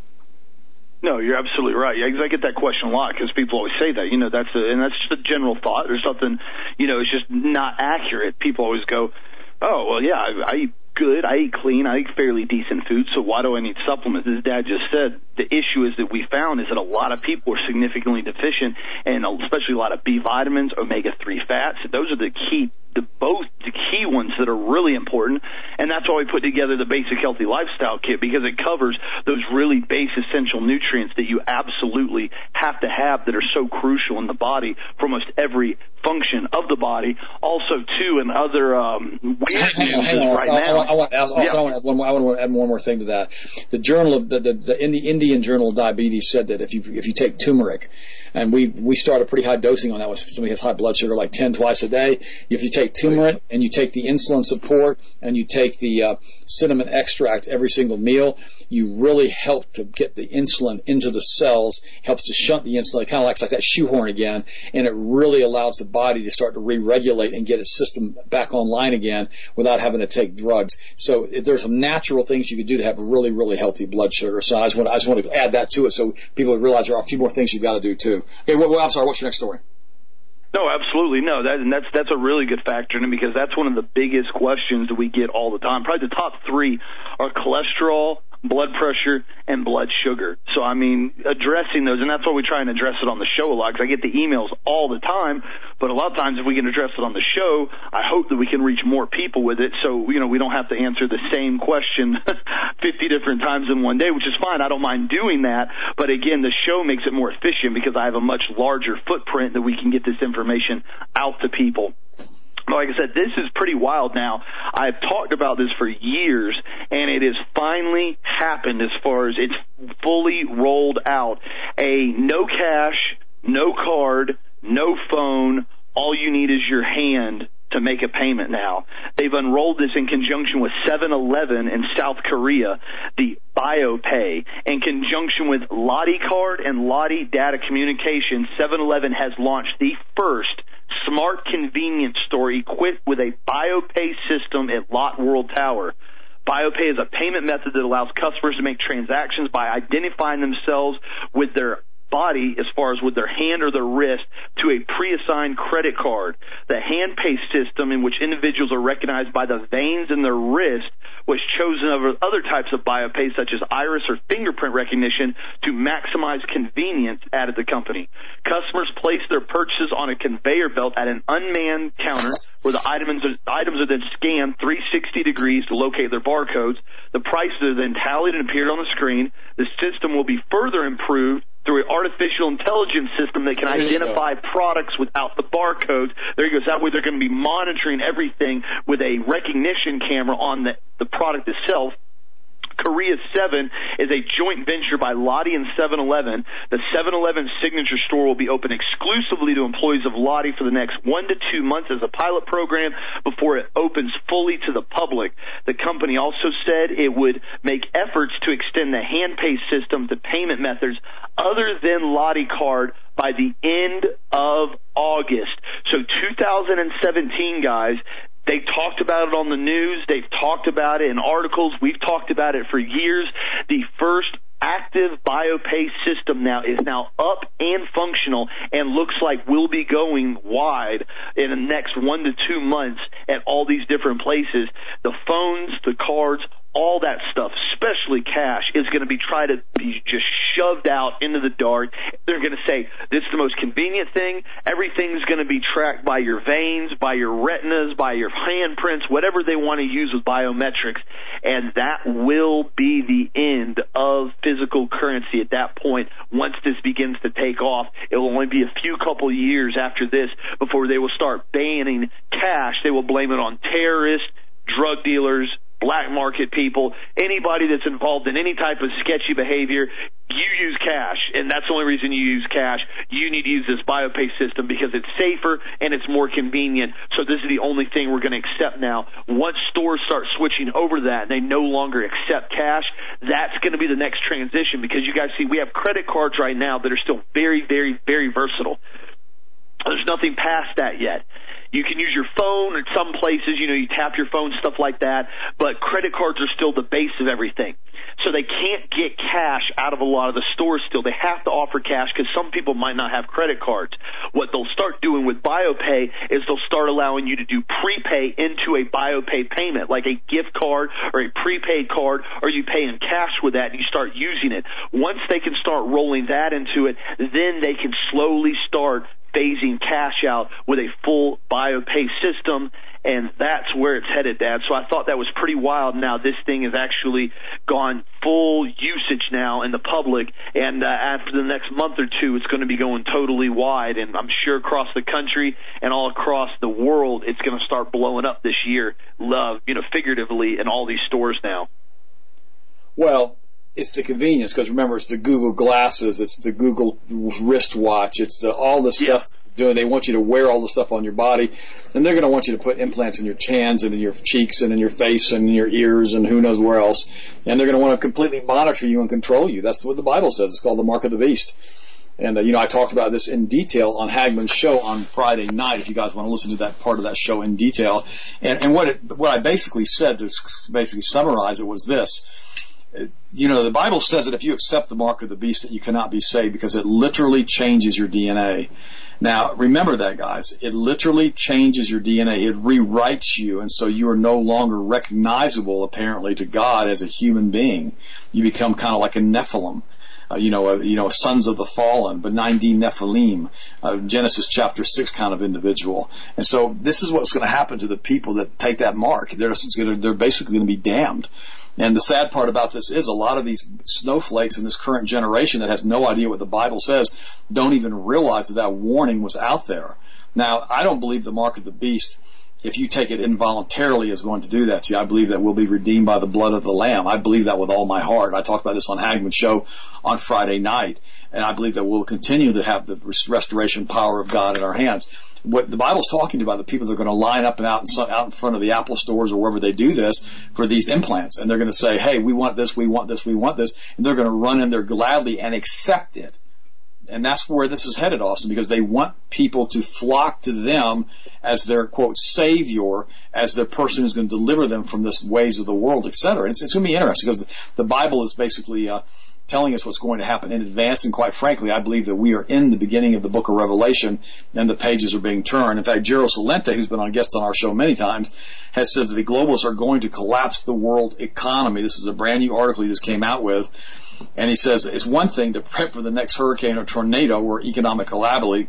No, you're absolutely right. Yeah, because I get that question a lot because people always say that. You know, that's a, and that's just a general thought. There's something, you know, it's just not accurate. People always go, oh, well, yeah, I, I eat good, I eat clean, I eat fairly decent food, so why do I need supplements? As Dad just said, the issue is that we found is that a lot of people are significantly deficient, and especially a lot of B vitamins, omega three fats. Those are the key, the both the key ones that are really important, and that's why we put together the Basic Healthy Lifestyle Kit, because it covers those really base essential nutrients that you absolutely have to have that are so crucial in the body for almost every function of the body. Also, too, and other um, weird hang on, hang on. right I, now. I, I, want, also, yeah. I want to add one more. I want to add one more thing to that. The journal of the, the, the in the Indian Journal of Diabetes said that if you if you take turmeric, and we we start a pretty high dosing on that when somebody has high blood sugar, like ten twice a day. If you take turmeric and you take the insulin support and you take the uh, cinnamon extract every single meal, you really help to get the insulin into the cells. Helps to shunt the insulin. It kind of acts like that shoehorn again, and it really allows the body to start to re-regulate and get its system back online again without having to take drugs. So there's some natural things you can do to have really, really healthy blood sugar. So I just want, I just want to add that to it so people realize there are a few more things you've got to do too. Okay, well, I'm sorry, what's your next story? No, absolutely. No, that, and that's, that's a really good factor in it because that's one of the biggest questions that we get all the time. Probably the top three are cholesterol, blood pressure, and blood sugar. So, I mean, addressing those, and that's why we try and address it on the show a lot, because I get the emails all the time, but a lot of times if we can address it on the show, I hope that we can reach more people with it so, you know, we don't have to answer the same question fifty different times in one day, which is fine. I don't mind doing that, but again, the show makes it more efficient because I have a much larger footprint that we can get this information out to people. Like I said, this is pretty wild now. I've talked about this for years, and it has finally happened as far as it's fully rolled out. A no cash, no card, no phone, all you need is your hand to make a payment now. They've unrolled this in conjunction with seven eleven in South Korea, the BioPay. In conjunction with Lottie Card and Lottie Data Communications, seven eleven has launched the first smart convenience store equipped with a BioPay system at Lot World Tower. BioPay is a payment method that allows customers to make transactions by identifying themselves with their body, as far as with their hand or their wrist, to a pre-assigned credit card. The hand pay system, in which individuals are recognized by the veins in their wrist, was chosen over other types of biopay, such as iris or fingerprint recognition, to maximize convenience, added the company. Customers place their purchases on a conveyor belt at an unmanned counter where the items are, items are then scanned three hundred sixty degrees to locate their barcodes. The prices are then tallied and appeared on the screen. The system will be further improved through an artificial intelligence system that can identify products without the barcodes. There you go. So that way they're going to be monitoring everything with a recognition camera on the, the product itself. Korea seven is a joint venture by Lottie and seven eleven. The seven eleven signature store will be open exclusively to employees of Lottie for the next one to two months as a pilot program before it opens fully to the public. The company also said it would make efforts to extend the hand pay system to payment methods other than Lottie card by the end of August. So two thousand seventeen, guys. They've talked about it on the news. They've talked about it in articles. We've talked about it for years. The first active biopay system now is now up and functional and looks like we'll be going wide in the next one to two months at all these different places. The phones, the cards, all that stuff, especially cash, is going to be tried to be just shoved out into the dark. They're going to say, this is the most convenient thing. Everything's going to be tracked by your veins, by your retinas, by your handprints, whatever they want to use with biometrics. And that will be the end of physical currency at that point. Once this begins to take off, it will only be a few couple years after this before they will start banning cash. They will blame it on terrorists, drug dealers, black market people, anybody that's involved in any type of sketchy behavior. You use cash, and that's the only reason you use cash. You need to use this biopay system because it's safer and it's more convenient. So this is the only thing we're going to accept now. Once stores start switching over to that and they no longer accept cash, that's going to be the next transition, because you guys see we have credit cards right now that are still very, very, very versatile. There's nothing past that yet. You can use your phone at some places, you know, you tap your phone, stuff like that, but credit cards are still the base of everything. So they can't get cash out of a lot of the stores still. They have to offer cash because some people might not have credit cards. What they'll start doing with BioPay is they'll start allowing you to do prepay into a BioPay payment, like a gift card or a prepaid card, or you pay in cash with that and you start using it. Once they can start rolling that into it, then they can slowly start phasing cash out with a full biopay system, and that's where it's headed, Dad. So I thought that was pretty wild. Now this thing has actually gone full usage now in the public, and uh, after the next month or two, it's going to be going totally wide, and I'm sure across the country and all across the world, it's going to start blowing up this year, love, you know, figuratively in all these stores now. Well, it's the convenience, because remember, it's the Google glasses, it's the Google wristwatch, it's the all the stuff yeah. doing. They want you to wear all the stuff on your body, and they're going to want you to put implants in your hands and in your cheeks and in your face and in your ears and who knows where else. And they're going to want to completely monitor you and control you. That's what the Bible says. It's called the mark of the beast. And, uh, you know, I talked about this in detail on Hagmann's show on Friday night, if you guys want to listen to that part of that show in detail. And, and what it, what I basically said, to basically summarize it, was this. You know, the Bible says that if you accept the mark of the beast that you cannot be saved, because it literally changes your D N A. Now, remember that, guys. It literally changes your D N A. It rewrites you, and so you are no longer recognizable, apparently, to God as a human being. You become kind of like a Nephilim. Uh, you know, uh, you know, sons of the fallen, benign Nephilim, uh, Genesis chapter six kind of individual. And so this is what's going to happen to the people that take that mark. They're, gonna, they're basically going to be damned. And the sad part about this is a lot of these snowflakes in this current generation that has no idea what the Bible says don't even realize that that warning was out there. Now, I don't believe the mark of the beast, if you take it involuntarily, is going to do that to you. I believe that we'll be redeemed by the blood of the Lamb. I believe that with all my heart. I talked about this on Hagmann's show on Friday night, and I believe that we'll continue to have the restoration power of God in our hands. What the Bible's talking about, the people that are going to line up and out in, out in front of the Apple stores or wherever they do this for these implants, and they're going to say, hey, we want this, we want this, we want this, and they're going to run in there gladly and accept it. And that's where this is headed, Austin, because they want people to flock to them as their, quote, savior, as their person who's going to deliver them from this ways of the world, et cetera. And it's, it's going to be interesting, because the, the Bible is basically uh, telling us what's going to happen in advance. And quite frankly, I believe that we are in the beginning of the book of Revelation and the pages are being turned. In fact, Gero Salente, who's been on guest on our show many times, has said that the globalists are going to collapse the world economy. This is a brand new article he just came out with. And he says it's one thing to prep for the next hurricane or tornado or economic calamity.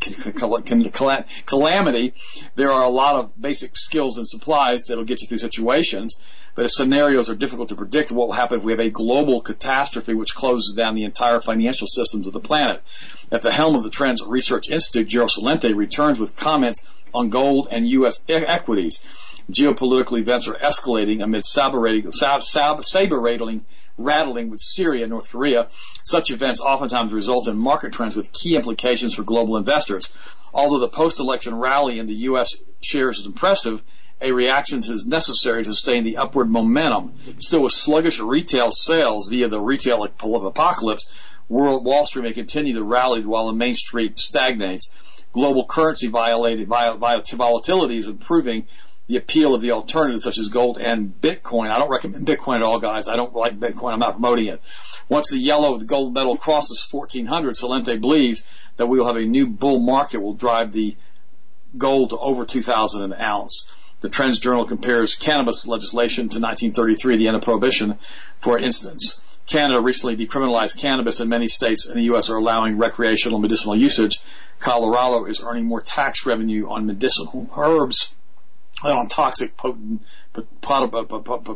calamity. There are a lot of basic skills and supplies that will get you through situations. But if scenarios are difficult to predict, what will happen if we have a global catastrophe which closes down the entire financial systems of the planet? At the helm of the Trends Research Institute, Gero Salente returns with comments on gold and U S e- equities. Geopolitical events are escalating amid saber-rattling, saber-rattling rattling with Syria and North Korea. Such events oftentimes result in market trends with key implications for global investors. Although the post-election rally in the U S shares is impressive, a reaction is necessary to sustain the upward momentum. Still, with sluggish retail sales via the retail apocalypse, World Wall Street may continue to rally while the Main Street stagnates. Global currency violated, volatility is improving the appeal of the alternatives such as gold and Bitcoin. I don't recommend Bitcoin at all, guys. I don't like Bitcoin. I'm not promoting it. Once the yellow, the gold medal crosses fourteen hundred, Salente believes that we will have a new bull market will drive the gold to over two thousand an ounce. The Trends Journal compares cannabis legislation to nineteen thirty-three, the end of prohibition, for instance. Canada recently decriminalized cannabis, and many states in the U S are allowing recreational medicinal usage. Colorado is earning more tax revenue on medicinal herbs than on toxic, potent, potables,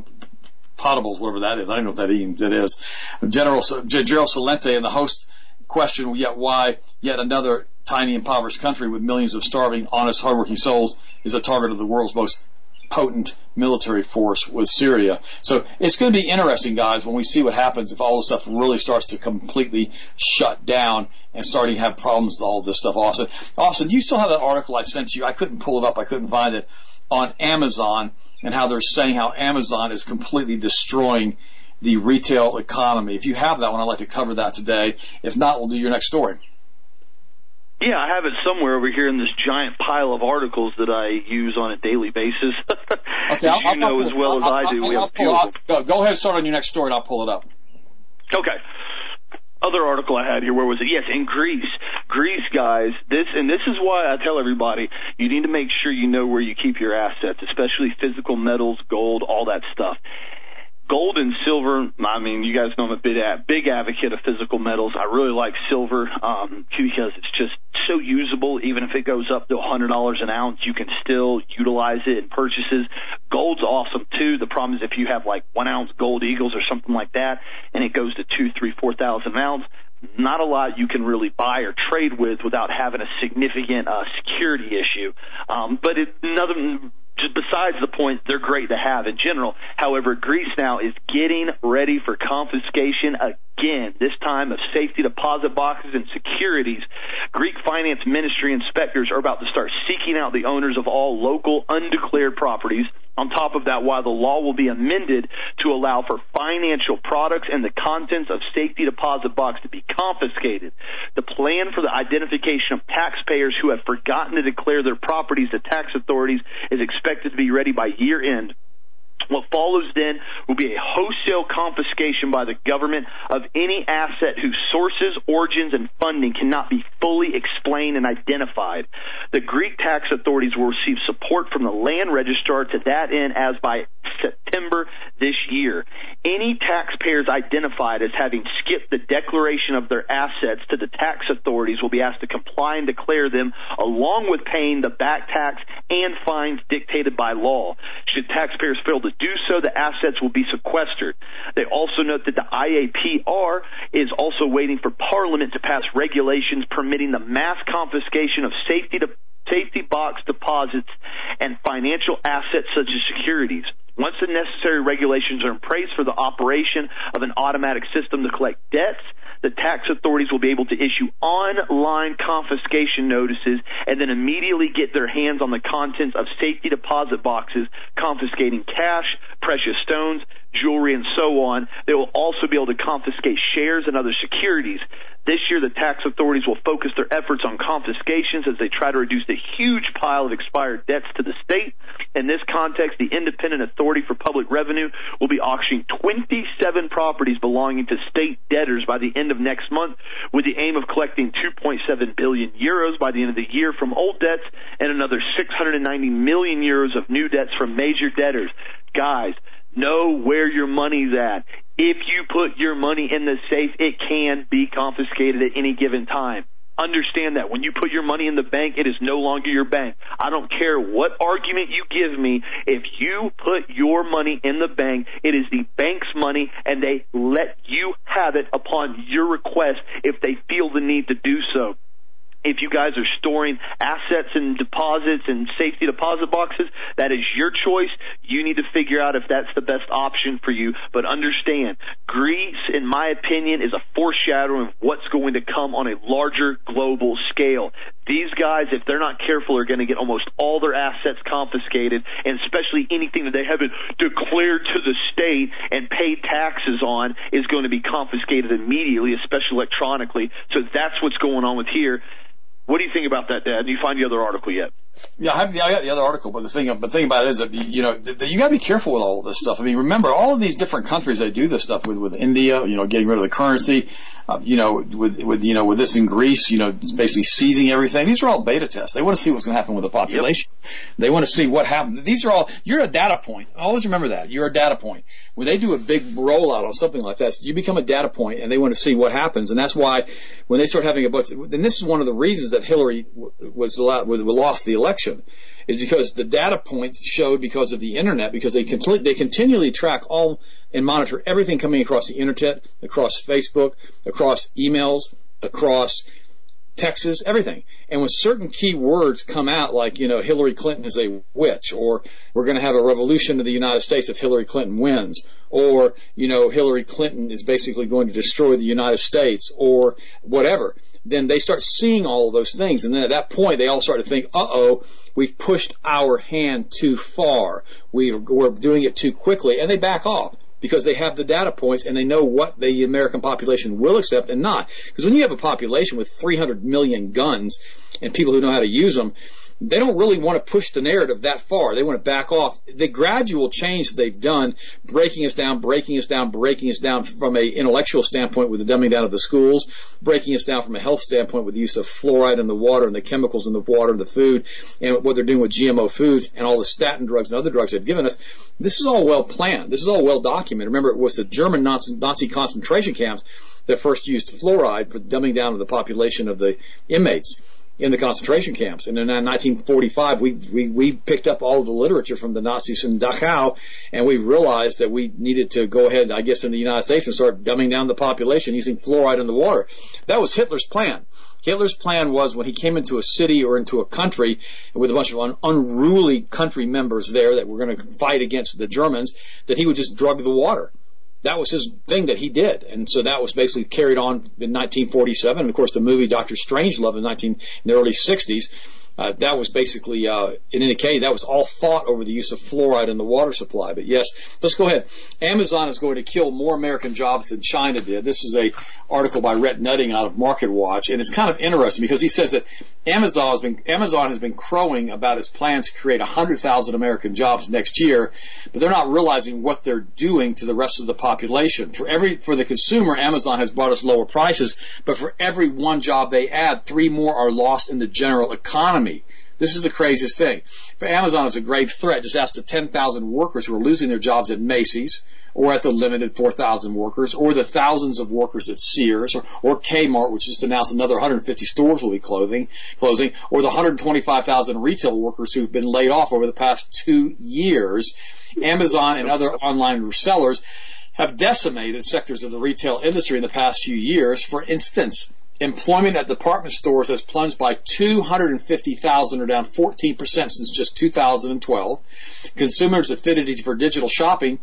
whatever that is. I don't know what that even that is. General Gero Salente and the host question yet why yet another tiny impoverished country with millions of starving, honest, hardworking souls is a target of the world's most potent military force with Syria. So it's going to be interesting, guys, when we see what happens if all this stuff really starts to completely shut down and starting to have problems with all this stuff. Austin, Austin, you still have that article I sent you? I couldn't pull it up. I couldn't find it, on Amazon, and how they're saying how Amazon is completely destroying the retail economy. If you have that one, I'd like to cover that today. If not, we'll do your next story. Yeah, I have it somewhere over here in this giant pile of articles that I use on a daily basis. Okay, I'll, you I'll, know I'll, as well I'll, as I do. I'll, we I'll have pull, I'll, go, go ahead and start on your next story, and I'll pull it up. Okay. Other article I had here, where was it? Yes, in Greece. Greece, guys, this, and this is why I tell everybody, you need to make sure you know where you keep your assets, especially physical metals, gold, all that stuff. Gold and silver, I mean, you guys know I'm a big, big advocate of physical metals. I really like silver um, because it's just so usable. Even if it goes up to one hundred dollars an ounce, you can still utilize it in purchases. Gold's awesome, too. The problem is if you have, like, one-ounce gold eagles or something like that, and it goes to two, three, four thousand an ounce, not a lot you can really buy or trade with without having a significant uh, security issue. Um, but it, another... Just besides the point, they're great to have in general. However, Greece now is getting ready for confiscation again, this time of safety deposit boxes and securities. Greek finance ministry inspectors are about to start seeking out the owners of all local undeclared properties. On top of that, while the law will be amended to allow for financial products and the contents of safety deposit box to be confiscated, the plan for the identification of taxpayers who have forgotten to declare their properties to tax authorities is expected to be ready by year end. What follows then will be a wholesale confiscation by the government of any asset whose sources, origins, and funding cannot be fully explained and identified. The Greek tax authorities will receive support from the land registrar to that end as by September this year. Any taxpayers identified as having skipped the declaration of their assets to the tax authorities will be asked to comply and declare them, along with paying the back tax and fines dictated by law. Should taxpayers fail to do so, the assets will be sequestered. They also note that the I A P R is also waiting for Parliament to pass regulations permitting the mass confiscation of safety to safety box deposits and financial assets such as securities. Once the necessary regulations are in place for the operation of an automatic system to collect debts, the tax authorities will be able to issue online confiscation notices and then immediately get their hands on the contents of safety deposit boxes, confiscating cash, precious stones, jewelry, and so on. They will also be able to confiscate shares and other securities. This year, the tax authorities will focus their efforts on confiscations as they try to reduce the huge pile of expired debts to the state. In this context, the Independent Authority for Public Revenue will be auctioning twenty-seven properties belonging to state debtors by the end of next month, with the aim of collecting two point seven billion euros by the end of the year from old debts and another six hundred ninety million euros of new debts from major debtors. Guys, know where your money's at. If you put your money in the safe, it can be confiscated at any given time. Understand that. When you put your money in the bank, it is no longer your bank. I don't care what argument you give me. If you put your money in the bank, it is the bank's money, and they let you have it upon your request if they feel the need to do so. If you guys are storing assets and deposits and safety deposit boxes, that is your choice. You need to figure out if that's the best option for you. But understand, Greece, in my opinion, is a foreshadowing of what's going to come on a larger global scale. These guys, if they're not careful, are going to get almost all their assets confiscated, and especially anything that they haven't declared to the state and paid taxes on is going to be confiscated immediately, especially electronically. So that's what's going on with here. What do you think about that, Dad? Did you find the other article yet? Yeah, I, have the, I got the other article, but the thing, but the thing about it is that, you know, that you got to be careful with all of this stuff. I mean, remember, all of these different countries they do this stuff with, with India, you know, getting rid of the currency, uh, you know, with, with, you know, with this in Greece, you know, basically seizing everything. These are all beta tests. They want to see what's going to happen with the population. Yep. They want to see what happens. These are all, you're a data point. Always remember that. You're a data point. When they do a big rollout on something like that, you become a data point, and they want to see what happens. And that's why when they start having a bunch, and this is one of the reasons that Hillary was allowed, was lost the election, is because the data points showed because of the internet, because they continu- they continually track all and monitor everything coming across the internet, across Facebook, across emails, across texts, everything. And when certain key words come out, like, you know, Hillary Clinton is a witch, or we're going to have a revolution in the United States if Hillary Clinton wins, or, you know, Hillary Clinton is basically going to destroy the United States, or whatever, then they start seeing all of those things. And then at that point, they all start to think, uh-oh, we've pushed our hand too far. We've, we're doing it too quickly. And they back off because they have the data points and they know what the American population will accept and not. Because when you have a population with three hundred million guns and people who know how to use them, they don't really want to push the narrative that far. They want to back off. The gradual change that they've done, breaking us down, breaking us down, breaking us down from an intellectual standpoint with the dumbing down of the schools, breaking us down from a health standpoint with the use of fluoride in the water and the chemicals in the water and the food, and what they're doing with G M O foods and all the statin drugs and other drugs they've given us. This is all well planned. This is all well documented. Remember, it was the German Nazi, Nazi concentration camps that first used fluoride for the dumbing down of the population of the inmates in the concentration camps. And in nineteen forty-five, we, we, we picked up all of the literature from the Nazis in Dachau, and we realized that we needed to go ahead, I guess, in the United States and start dumbing down the population using fluoride in the water. That was Hitler's plan. Hitler's plan was when he came into a city or into a country with a bunch of un- unruly country members there that were going to fight against the Germans, that he would just drug the water. That was his thing that he did. And so that was basically carried on in nineteen forty-seven. And of course the movie Doctor Strangelove in nineteen in the early sixties, uh, that was basically, uh, in any case, that was all fought over the use of fluoride in the water supply. But yes, let's go ahead. Amazon is going to kill more American jobs than China did. This is a article by Rhett Nutting out of MarketWatch, and it's kind of interesting because he says that Amazon has been, Amazon has been crowing about its plans to create one hundred thousand American jobs next year, but they're not realizing what they're doing to the rest of the population. For every, for the consumer, Amazon has brought us lower prices, but for every one job they add, three more are lost in the general economy. This is the craziest thing. For Amazon, it's a grave threat. Just ask the ten thousand workers who are losing their jobs at Macy's, or at the limited four thousand workers, or the thousands of workers at Sears, or, or Kmart, which just announced another one hundred fifty stores will be closing, closing, or the one hundred twenty-five thousand retail workers who've been laid off over the past two years. Amazon and other online resellers have decimated sectors of the retail industry in the past few years. For instance, employment at department stores has plunged by two hundred fifty thousand, or down fourteen percent since just two thousand twelve. Consumers' affinity for digital shopping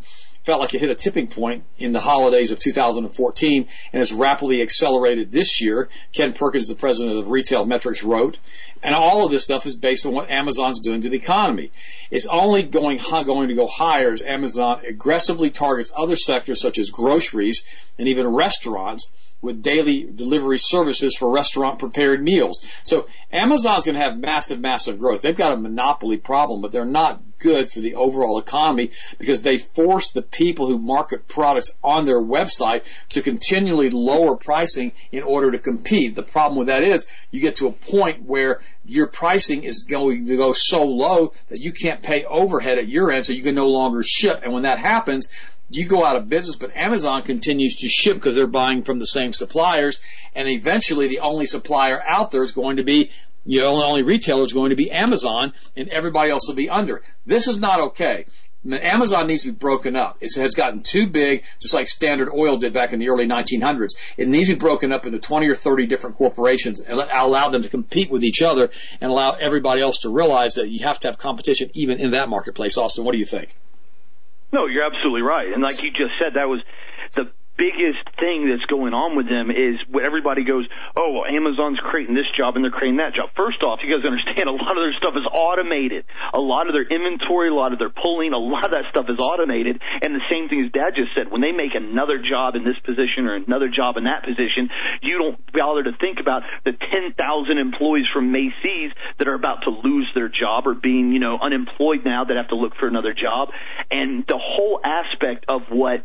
felt like it hit a tipping point in the holidays of two thousand fourteen and has rapidly accelerated this year. Ken Perkins, the president of Retail Metrics, wrote, and all of this stuff is based on what Amazon's doing to the economy. It's only going going to go higher as Amazon aggressively targets other sectors such as groceries and even restaurants with daily delivery services for restaurant prepared meals. So Amazon's going to have massive, massive growth. They've got a monopoly problem, but they're not good for the overall economy because they force the people who market products on their website to continually lower pricing in order to compete. The problem with that is you get to a point where your pricing is going to go so low that you can't pay overhead at your end, so you can no longer ship. And when that happens, you go out of business, but Amazon continues to ship because they're buying from the same suppliers, and eventually the only supplier out there is going to be, you know, the only retailer is going to be Amazon, and everybody else will be under. This is not okay. Amazon needs to be broken up. It has gotten too big, just like Standard Oil did back in the early nineteen hundreds. It needs to be broken up into twenty or thirty different corporations and allow them to compete with each other and allow everybody else to realize that you have to have competition even in that marketplace. Austin, what do you think? No, you're absolutely right. And like you just said, that was the biggest thing that's going on with them is when everybody goes, oh, well, Amazon's creating this job and they're creating that job. First off, you guys understand a lot of their stuff is automated. A lot of their inventory, a lot of their pulling, a lot of that stuff is automated. And the same thing as Dad just said, when they make another job in this position or another job in that position, you don't bother to think about the ten thousand employees from Macy's that are about to lose their job or being, you know, unemployed now that have to look for another job. And the whole aspect of what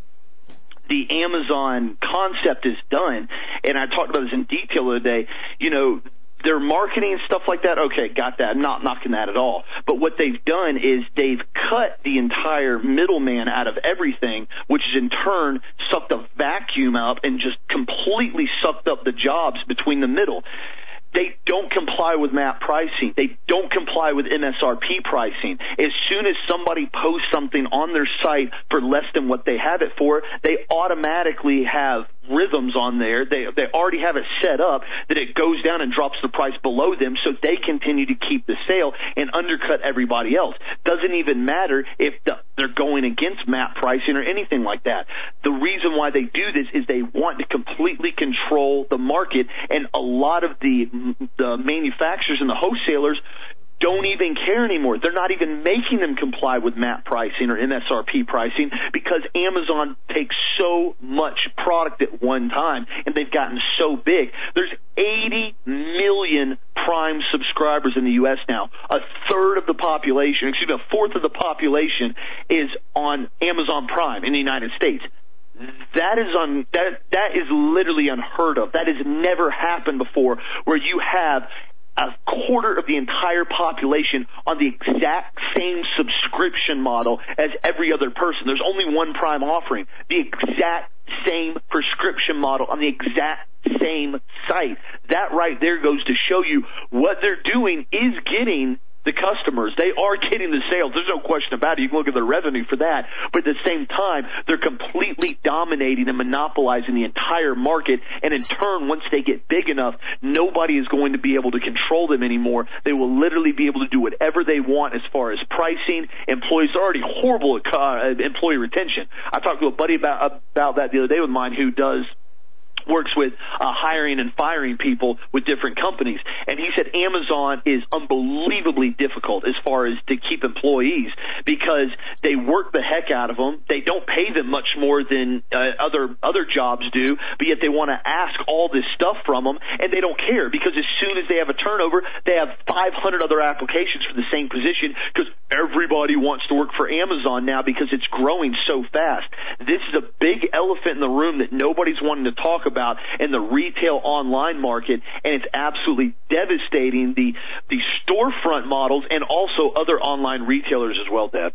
the Amazon concept is done, and I talked about this in detail the other day, you know, their marketing and stuff like that, okay, got that. I'm not knocking that at all. But what they've done is they've cut the entire middleman out of everything, which has in turn sucked a vacuum up and just completely sucked up the jobs between the middle. They don't comply with map pricing. They don't comply with M S R P pricing. As soon as somebody posts something on their site for less than what they have it for, they automatically have rhythms on there. They they already have it set up that it goes down and drops the price below them so they continue to keep the sale and undercut everybody else. Doesn't even matter if the, they're going against map pricing or anything like that. The reason why they do this is they want to completely control the market, and a lot of the the manufacturers and the wholesalers don't even care anymore. They're not even making them comply with map pricing or M S R P pricing because Amazon takes so much product at one time, and they've gotten so big. There's eighty million Prime subscribers in the U S now. A third of the population, excuse me, a fourth of the population is on Amazon Prime in the United States. That is un, that that is literally unheard of. That has never happened before, where you have a quarter of the entire population on the exact same subscription model as every other person. There's only one Prime offering, the exact same prescription model on the exact same site. That right there goes to show you what they're doing is getting the customers. They are getting the sales. There's no question about it. You can look at the revenue for that. But at the same time, they're completely dominating and monopolizing the entire market. And in turn, once they get big enough, nobody is going to be able to control them anymore. They will literally be able to do whatever they want as far as pricing. Employees are already horrible at uh, employee retention. I talked to a buddy about, about that the other day with mine who does works with uh, hiring and firing people with different companies. And he said Amazon is unbelievably difficult as far as to keep employees because they work the heck out of them. They don't pay them much more than uh, other other jobs do, but yet they want to ask all this stuff from them, and they don't care because as soon as they have a turnover, they have five hundred other applications for the same position because everybody wants to work for Amazon now because it's growing so fast. This is a big elephant in the room that nobody's wanting to talk about about in the retail online market, and it's absolutely devastating the the storefront models and also other online retailers as well, Deb.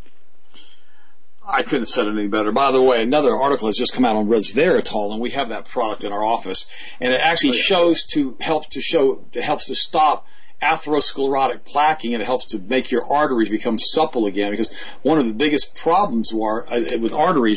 I couldn't have said it any better. By the way, another article has just come out on resveratrol, and we have that product in our office, and it actually oh, yeah. shows to help to show it helps to stop atherosclerotic plaquing, and it helps to make your arteries become supple again, because one of the biggest problems are, uh, with arteries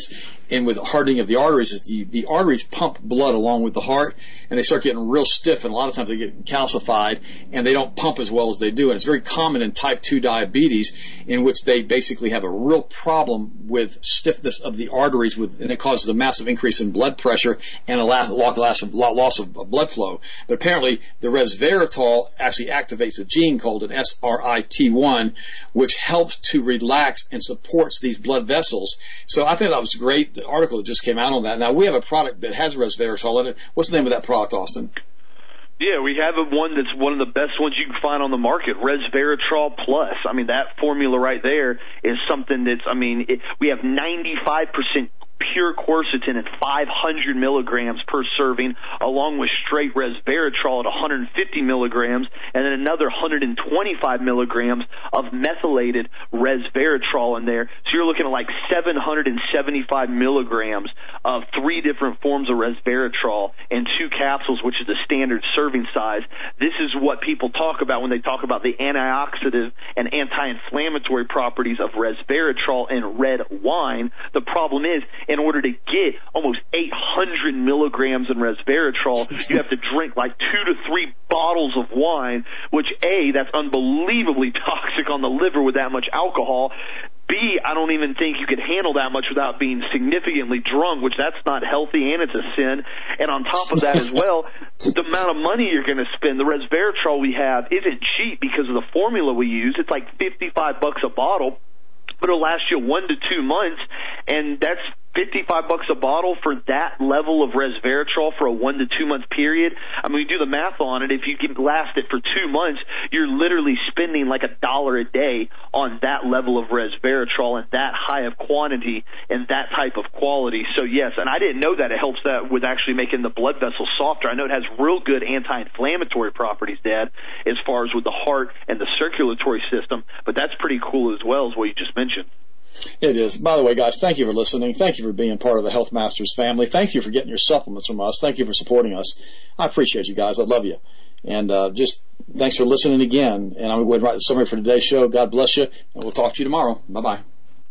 and with hardening of the arteries is the, the arteries pump blood along with the heart, and they start getting real stiff, and a lot of times they get calcified, and they don't pump as well as they do. And it's very common in type two diabetes, in which they basically have a real problem with stiffness of the arteries, with, and it causes a massive increase in blood pressure and a loss of, loss of blood flow. But apparently the resveratrol actually activates a gene called an S R I T one, which helps to relax and supports these blood vessels. So I think that was great, the article that just came out on that. Now, we have a product that has resveratrol in it. What's the name of that product, Austin? Yeah, we have one that's one of the best ones you can find on the market, Resveratrol Plus. I mean, that formula right there is something that's, I mean, it, we have ninety-five percent pure quercetin at five hundred milligrams per serving, along with straight resveratrol at one hundred fifty milligrams, and then another one hundred twenty-five milligrams of methylated resveratrol in there. So you're looking at like seven hundred seventy-five milligrams of three different forms of resveratrol in two capsules, which is the standard serving size. This is what people talk about when they talk about the antioxidant and anti-inflammatory properties of resveratrol in red wine. The problem is, in order to get almost eight hundred milligrams in resveratrol, you have to drink like two to three bottles of wine, which, A, that's unbelievably toxic on the liver with that much alcohol. B, I don't even think you could handle that much without being significantly drunk, which that's not healthy, and it's a sin. And on top of that as well, the amount of money you're going to spend, the resveratrol we have isn't cheap because of the formula we use. It's like fifty-five bucks a bottle, but it'll last you one to two months, and that's fifty-five bucks a bottle for that level of resveratrol for a one to two month period. I mean, we do the math on it. If you can last it for two months, you're literally spending like a dollar a day on that level of resveratrol and that high of quantity and that type of quality. So yes, and I didn't know that it helps that with actually making the blood vessels softer. I know it has real good anti-inflammatory properties, Dad, as far as with the heart and the circulatory system, but that's pretty cool as well as what you just mentioned. It is. By the way, guys, thank you for listening. Thank you for being part of the Health Masters family. Thank you for getting your supplements from us. Thank you for supporting us. I appreciate you guys. I love you. And uh, just thanks for listening again. And I'm going to write the summary for today's show. God bless you. And we'll talk to you tomorrow. Bye-bye.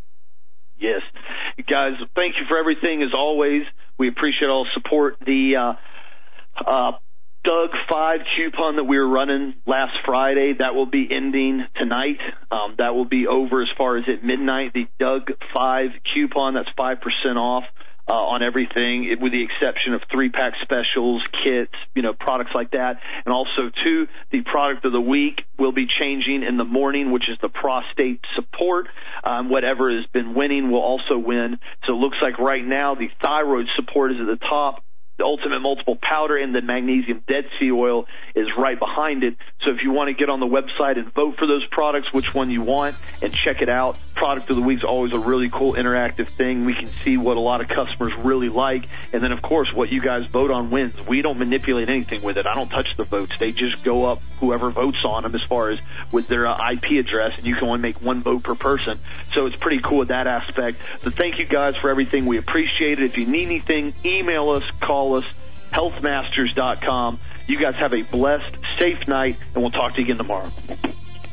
Yes. Guys, thank you for everything as always. We appreciate all the support. The uh, uh, Doug five coupon that we were running last Friday, that will be ending tonight. Um, that will be over as far as at midnight. The Doug five coupon, that's five percent off uh, on everything, with the exception of three-pack specials, kits, you know, products like that. And also, too, the product of the week will be changing in the morning, which is the prostate support. Um, whatever has been winning will also win. So it looks like right now the thyroid support is at the top. The Ultimate Multiple Powder and the Magnesium Dead Sea Oil is right behind it. So if you want to get on the website and vote for those products, which one you want, and check it out. Product of the Week is always a really cool interactive thing. We can see what a lot of customers really like. And then, of course, what you guys vote on wins. We don't manipulate anything with it. I don't touch the votes. They just go up whoever votes on them as far as with their uh, I P address, and you can only make one vote per person. So it's pretty cool with that aspect. So thank you guys for everything. We appreciate it. If you need anything, email us, call us, health masters dot com. You guys have a blessed, safe night, and we'll talk to you again tomorrow.